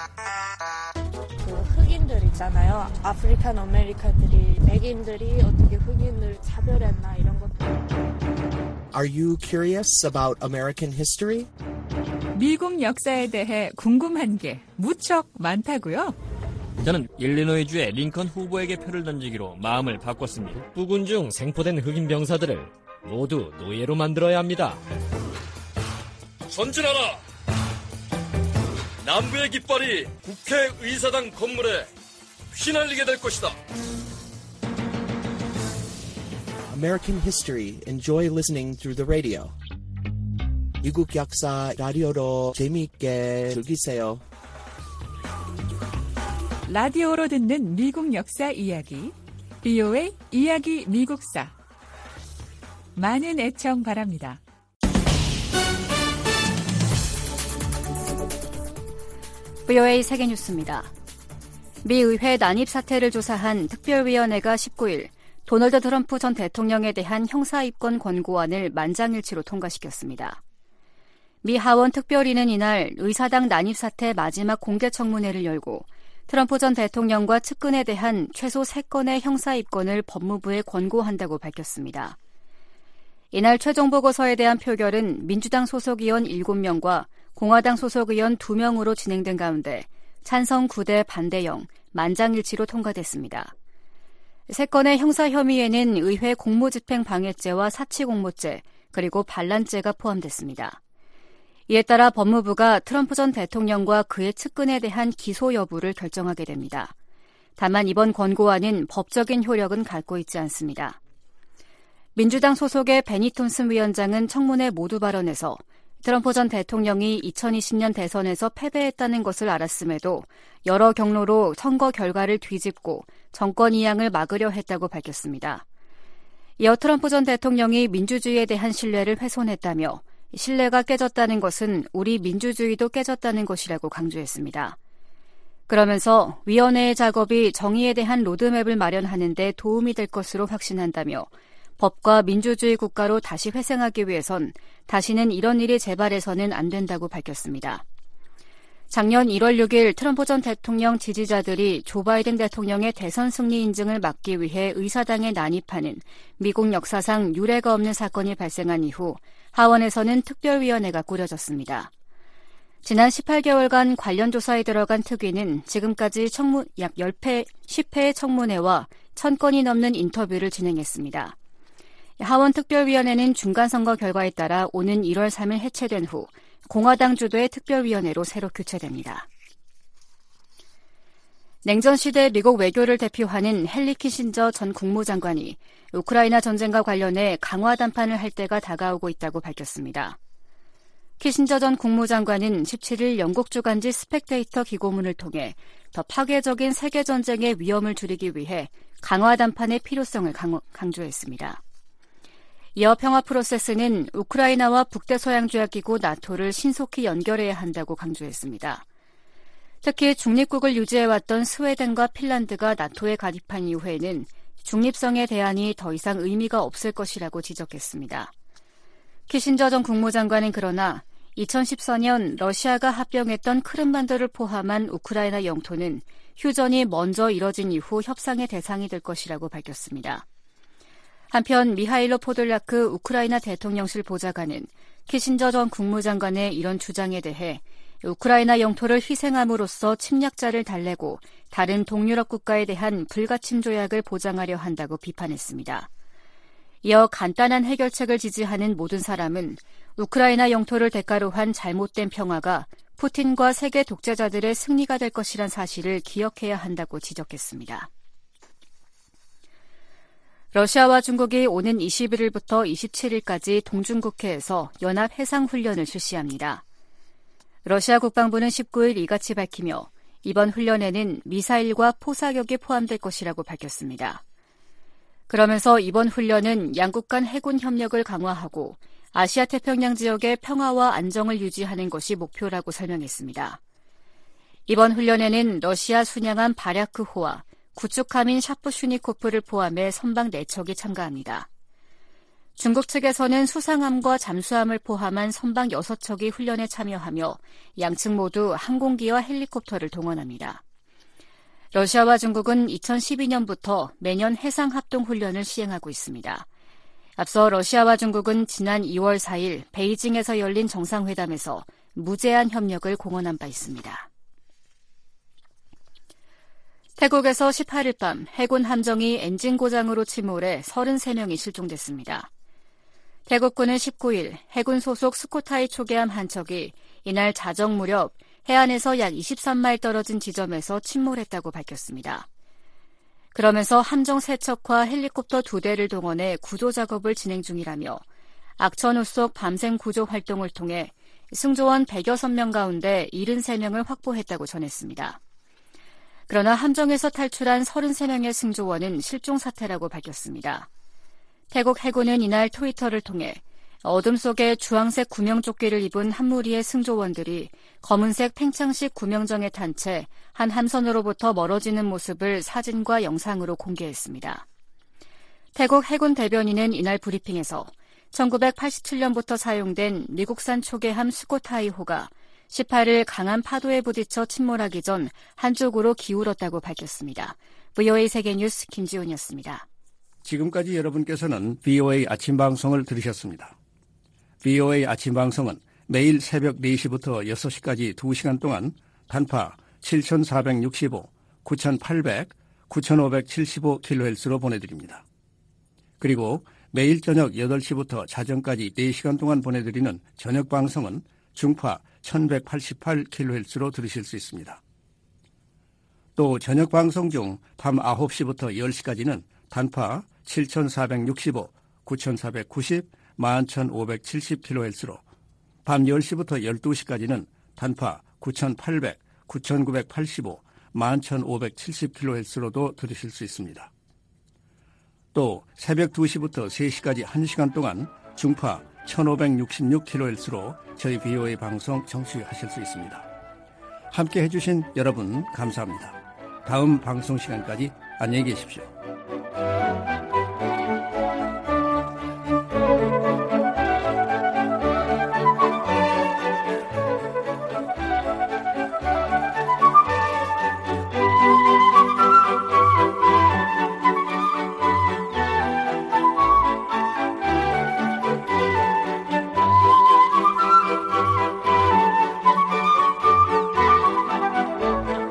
그 흑인들 있잖아요. 아프리칸 아메리카들이 백인들이 어떻게 흑인을 차별했나 이런 것들. Are you curious about American history? 미국 역사에 대해 궁금한 게 무척 많다고요? 저는 일리노이주의 링컨 후보에게 표를 던지기로 마음을 바꿨습니다. 북군 중 생포된 흑인 병사들을 모두 노예로 만들어야 합니다. 전진하라! 남부의 깃발이 국회의사당 건물에 휘날리게 될 것이다. American history, enjoy listening through the radio. 미국 역사 라디오로 재미있게 즐기세요. 라디오로 듣는 미국 역사 이야기, 브이오에이 이야기 미국사. 많은 애청 바랍니다. 브이오에이 세계뉴스입니다. 미 의회 난입 사태를 조사한 특별위원회가 십구 일 도널드 트럼프 전 대통령에 대한 형사입건 권고안을 만장일치로 통과시켰습니다. 미 하원 특별위는 이날 의사당 난입 사태 마지막 공개 청문회를 열고 트럼프 전 대통령과 측근에 대한 최소 세 건의 형사입건을 법무부에 권고한다고 밝혔습니다. 이날 최종 보고서에 대한 표결은 민주당 소속 의원 일곱 명과 공화당 소속 의원 두 명으로 진행된 가운데 찬성 구 대 반대 영, 만장일치로 통과됐습니다. 세 건의 형사 혐의에는 의회 공무집행 방해죄와 사치공모죄, 그리고 반란죄가 포함됐습니다. 이에 따라 법무부가 트럼프 전 대통령과 그의 측근에 대한 기소 여부를 결정하게 됩니다. 다만 이번 권고안은 법적인 효력은 갖고 있지 않습니다. 민주당 소속의 베니 톰슨 위원장은 청문회 모두 발언에서 트럼프 전 대통령이 이천이십 년 대선에서 패배했다는 것을 알았음에도 여러 경로로 선거 결과를 뒤집고 정권 이양을 막으려 했다고 밝혔습니다. 이어 트럼프 전 대통령이 민주주의에 대한 신뢰를 훼손했다며 신뢰가 깨졌다는 것은 우리 민주주의도 깨졌다는 것이라고 강조했습니다. 그러면서 위원회의 작업이 정의에 대한 로드맵을 마련하는 데 도움이 될 것으로 확신한다며 법과 민주주의 국가로 다시 회생하기 위해선 다시는 이런 일이 재발해서는 안 된다고 밝혔습니다. 작년 일월 육일 트럼프 전 대통령 지지자들이 조 바이든 대통령의 대선 승리 인증을 막기 위해 의사당에 난입하는 미국 역사상 유례가 없는 사건이 발생한 이후 하원에서는 특별위원회가 꾸려졌습니다. 지난 십팔 개월간 관련 조사에 들어간 특위는 지금까지 청문, 약 십 회의 청문회와 천 건이 넘는 인터뷰를 진행했습니다. 하원 특별위원회는 중간선거 결과에 따라 오는 일월 삼일 해체된 후 공화당 주도의 특별위원회로 새로 교체됩니다. 냉전 시대 미국 외교를 대표하는 헨리 키신저 전 국무장관이 우크라이나 전쟁과 관련해 강화 담판을 할 때가 다가오고 있다고 밝혔습니다. 키신저 전 국무장관은 십칠일 영국 주간지 스펙데이터 기고문을 통해 더 파괴적인 세계전쟁의 위험을 줄이기 위해 강화 담판의 필요성을 강조했습니다. 이어 평화 프로세스는 우크라이나와 북대서양조약기구 나토를 신속히 연결해야 한다고 강조했습니다. 특히 중립국을 유지해왔던 스웨덴과 핀란드가 나토에 가입한 이후에는 중립성의 대안이 더 이상 의미가 없을 것이라고 지적했습니다. 키신저 전 국무장관은 그러나 이천십사년 러시아가 합병했던 크림반도를 포함한 우크라이나 영토는 휴전이 먼저 이뤄진 이후 협상의 대상이 될 것이라고 밝혔습니다. 한편 미하일로 포돌라크 우크라이나 대통령실 보좌관은 키신저 전 국무장관의 이런 주장에 대해 우크라이나 영토를 희생함으로써 침략자를 달래고 다른 동유럽 국가에 대한 불가침 조약을 보장하려 한다고 비판했습니다. 이어 간단한 해결책을 지지하는 모든 사람은 우크라이나 영토를 대가로 한 잘못된 평화가 푸틴과 세계 독재자들의 승리가 될 것이란 사실을 기억해야 한다고 지적했습니다. 러시아와 중국이 오는 이십일일부터 이십칠일까지 동중국해에서 연합 해상훈련을 실시합니다. 러시아 국방부는 십구일 이같이 밝히며 이번 훈련에는 미사일과 포사격이 포함될 것이라고 밝혔습니다. 그러면서 이번 훈련은 양국 간 해군 협력을 강화하고 아시아 태평양 지역의 평화와 안정을 유지하는 것이 목표라고 설명했습니다. 이번 훈련에는 러시아 순양함 바랴크호와 구축함인 샤프슈니코프를 포함해 선박 네 척이 참가합니다. 중국 측에서는 수상함과 잠수함을 포함한 선박 여섯 척이 훈련에 참여하며 양측 모두 항공기와 헬리콥터를 동원합니다. 러시아와 중국은 이천십이년부터 매년 해상합동훈련을 시행하고 있습니다. 앞서 러시아와 중국은 지난 이월 사일 베이징에서 열린 정상회담에서 무제한 협력을 공언한 바 있습니다. 태국에서 십팔일 밤 해군 함정이 엔진 고장으로 침몰해 서른세 명이 실종됐습니다. 태국군은 십구일 해군 소속 스코타이 초계함 한 척이 이날 자정 무렵 해안에서 약 이십삼 마일 떨어진 지점에서 침몰했다고 밝혔습니다. 그러면서 함정 세 척과 헬리콥터 두 대를 동원해 구조 작업을 진행 중이라며 악천 후속 밤샘 구조 활동을 통해 승조원 백여섯 명 가운데 칠십삼 명을 확보했다고 전했습니다. 그러나 함정에서 탈출한 서른세 명의 승조원은 실종 사태라고 밝혔습니다. 태국 해군은 이날 트위터를 통해 어둠 속에 주황색 구명조끼를 입은 한 무리의 승조원들이 검은색 팽창식 구명정에 탄 채 한 함선으로부터 멀어지는 모습을 사진과 영상으로 공개했습니다. 태국 해군 대변인은 이날 브리핑에서 천구백팔십칠년부터 사용된 미국산 초계함 스코타이호가 십팔일 강한 파도에 부딪혀 침몰하기 전 한쪽으로 기울었다고 밝혔습니다. 브이오에이 세계뉴스 김지훈이었습니다. 지금까지 여러분께서는 브이오에이 아침 방송을 들으셨습니다. 브이오에이 아침 방송은 매일 새벽 네 시부터 여섯 시까지 두 시간 동안 단파 칠천사백육십오, 구천팔백, 구천오백칠십오 킬로헤르츠로 보내드립니다. 그리고 매일 저녁 여덟 시부터 자정까지 네 시간 동안 보내드리는 저녁 방송은 중파 천백팔십팔 킬로헤르츠로 들으실 수 있습니다. 또 저녁 방송 중 밤 아홉 시부터 열 시까지는 단파 칠천사백육십오, 구천사백구십, 만 천오백칠십 킬로헤르츠로 밤 열 시부터 열두 시까지는 단파 구천팔백, 구천구백팔십오, 만 천오백칠십 킬로헤르츠로도 들으실 수 있습니다. 또 새벽 두 시부터 세 시까지 한 시간 동안 중파 천오백육십육 킬로헤르츠로 저희 브이오에이 방송 청취하실 수 있습니다. 함께 해주신 여러분 감사합니다. 다음 방송 시간까지 안녕히 계십시오.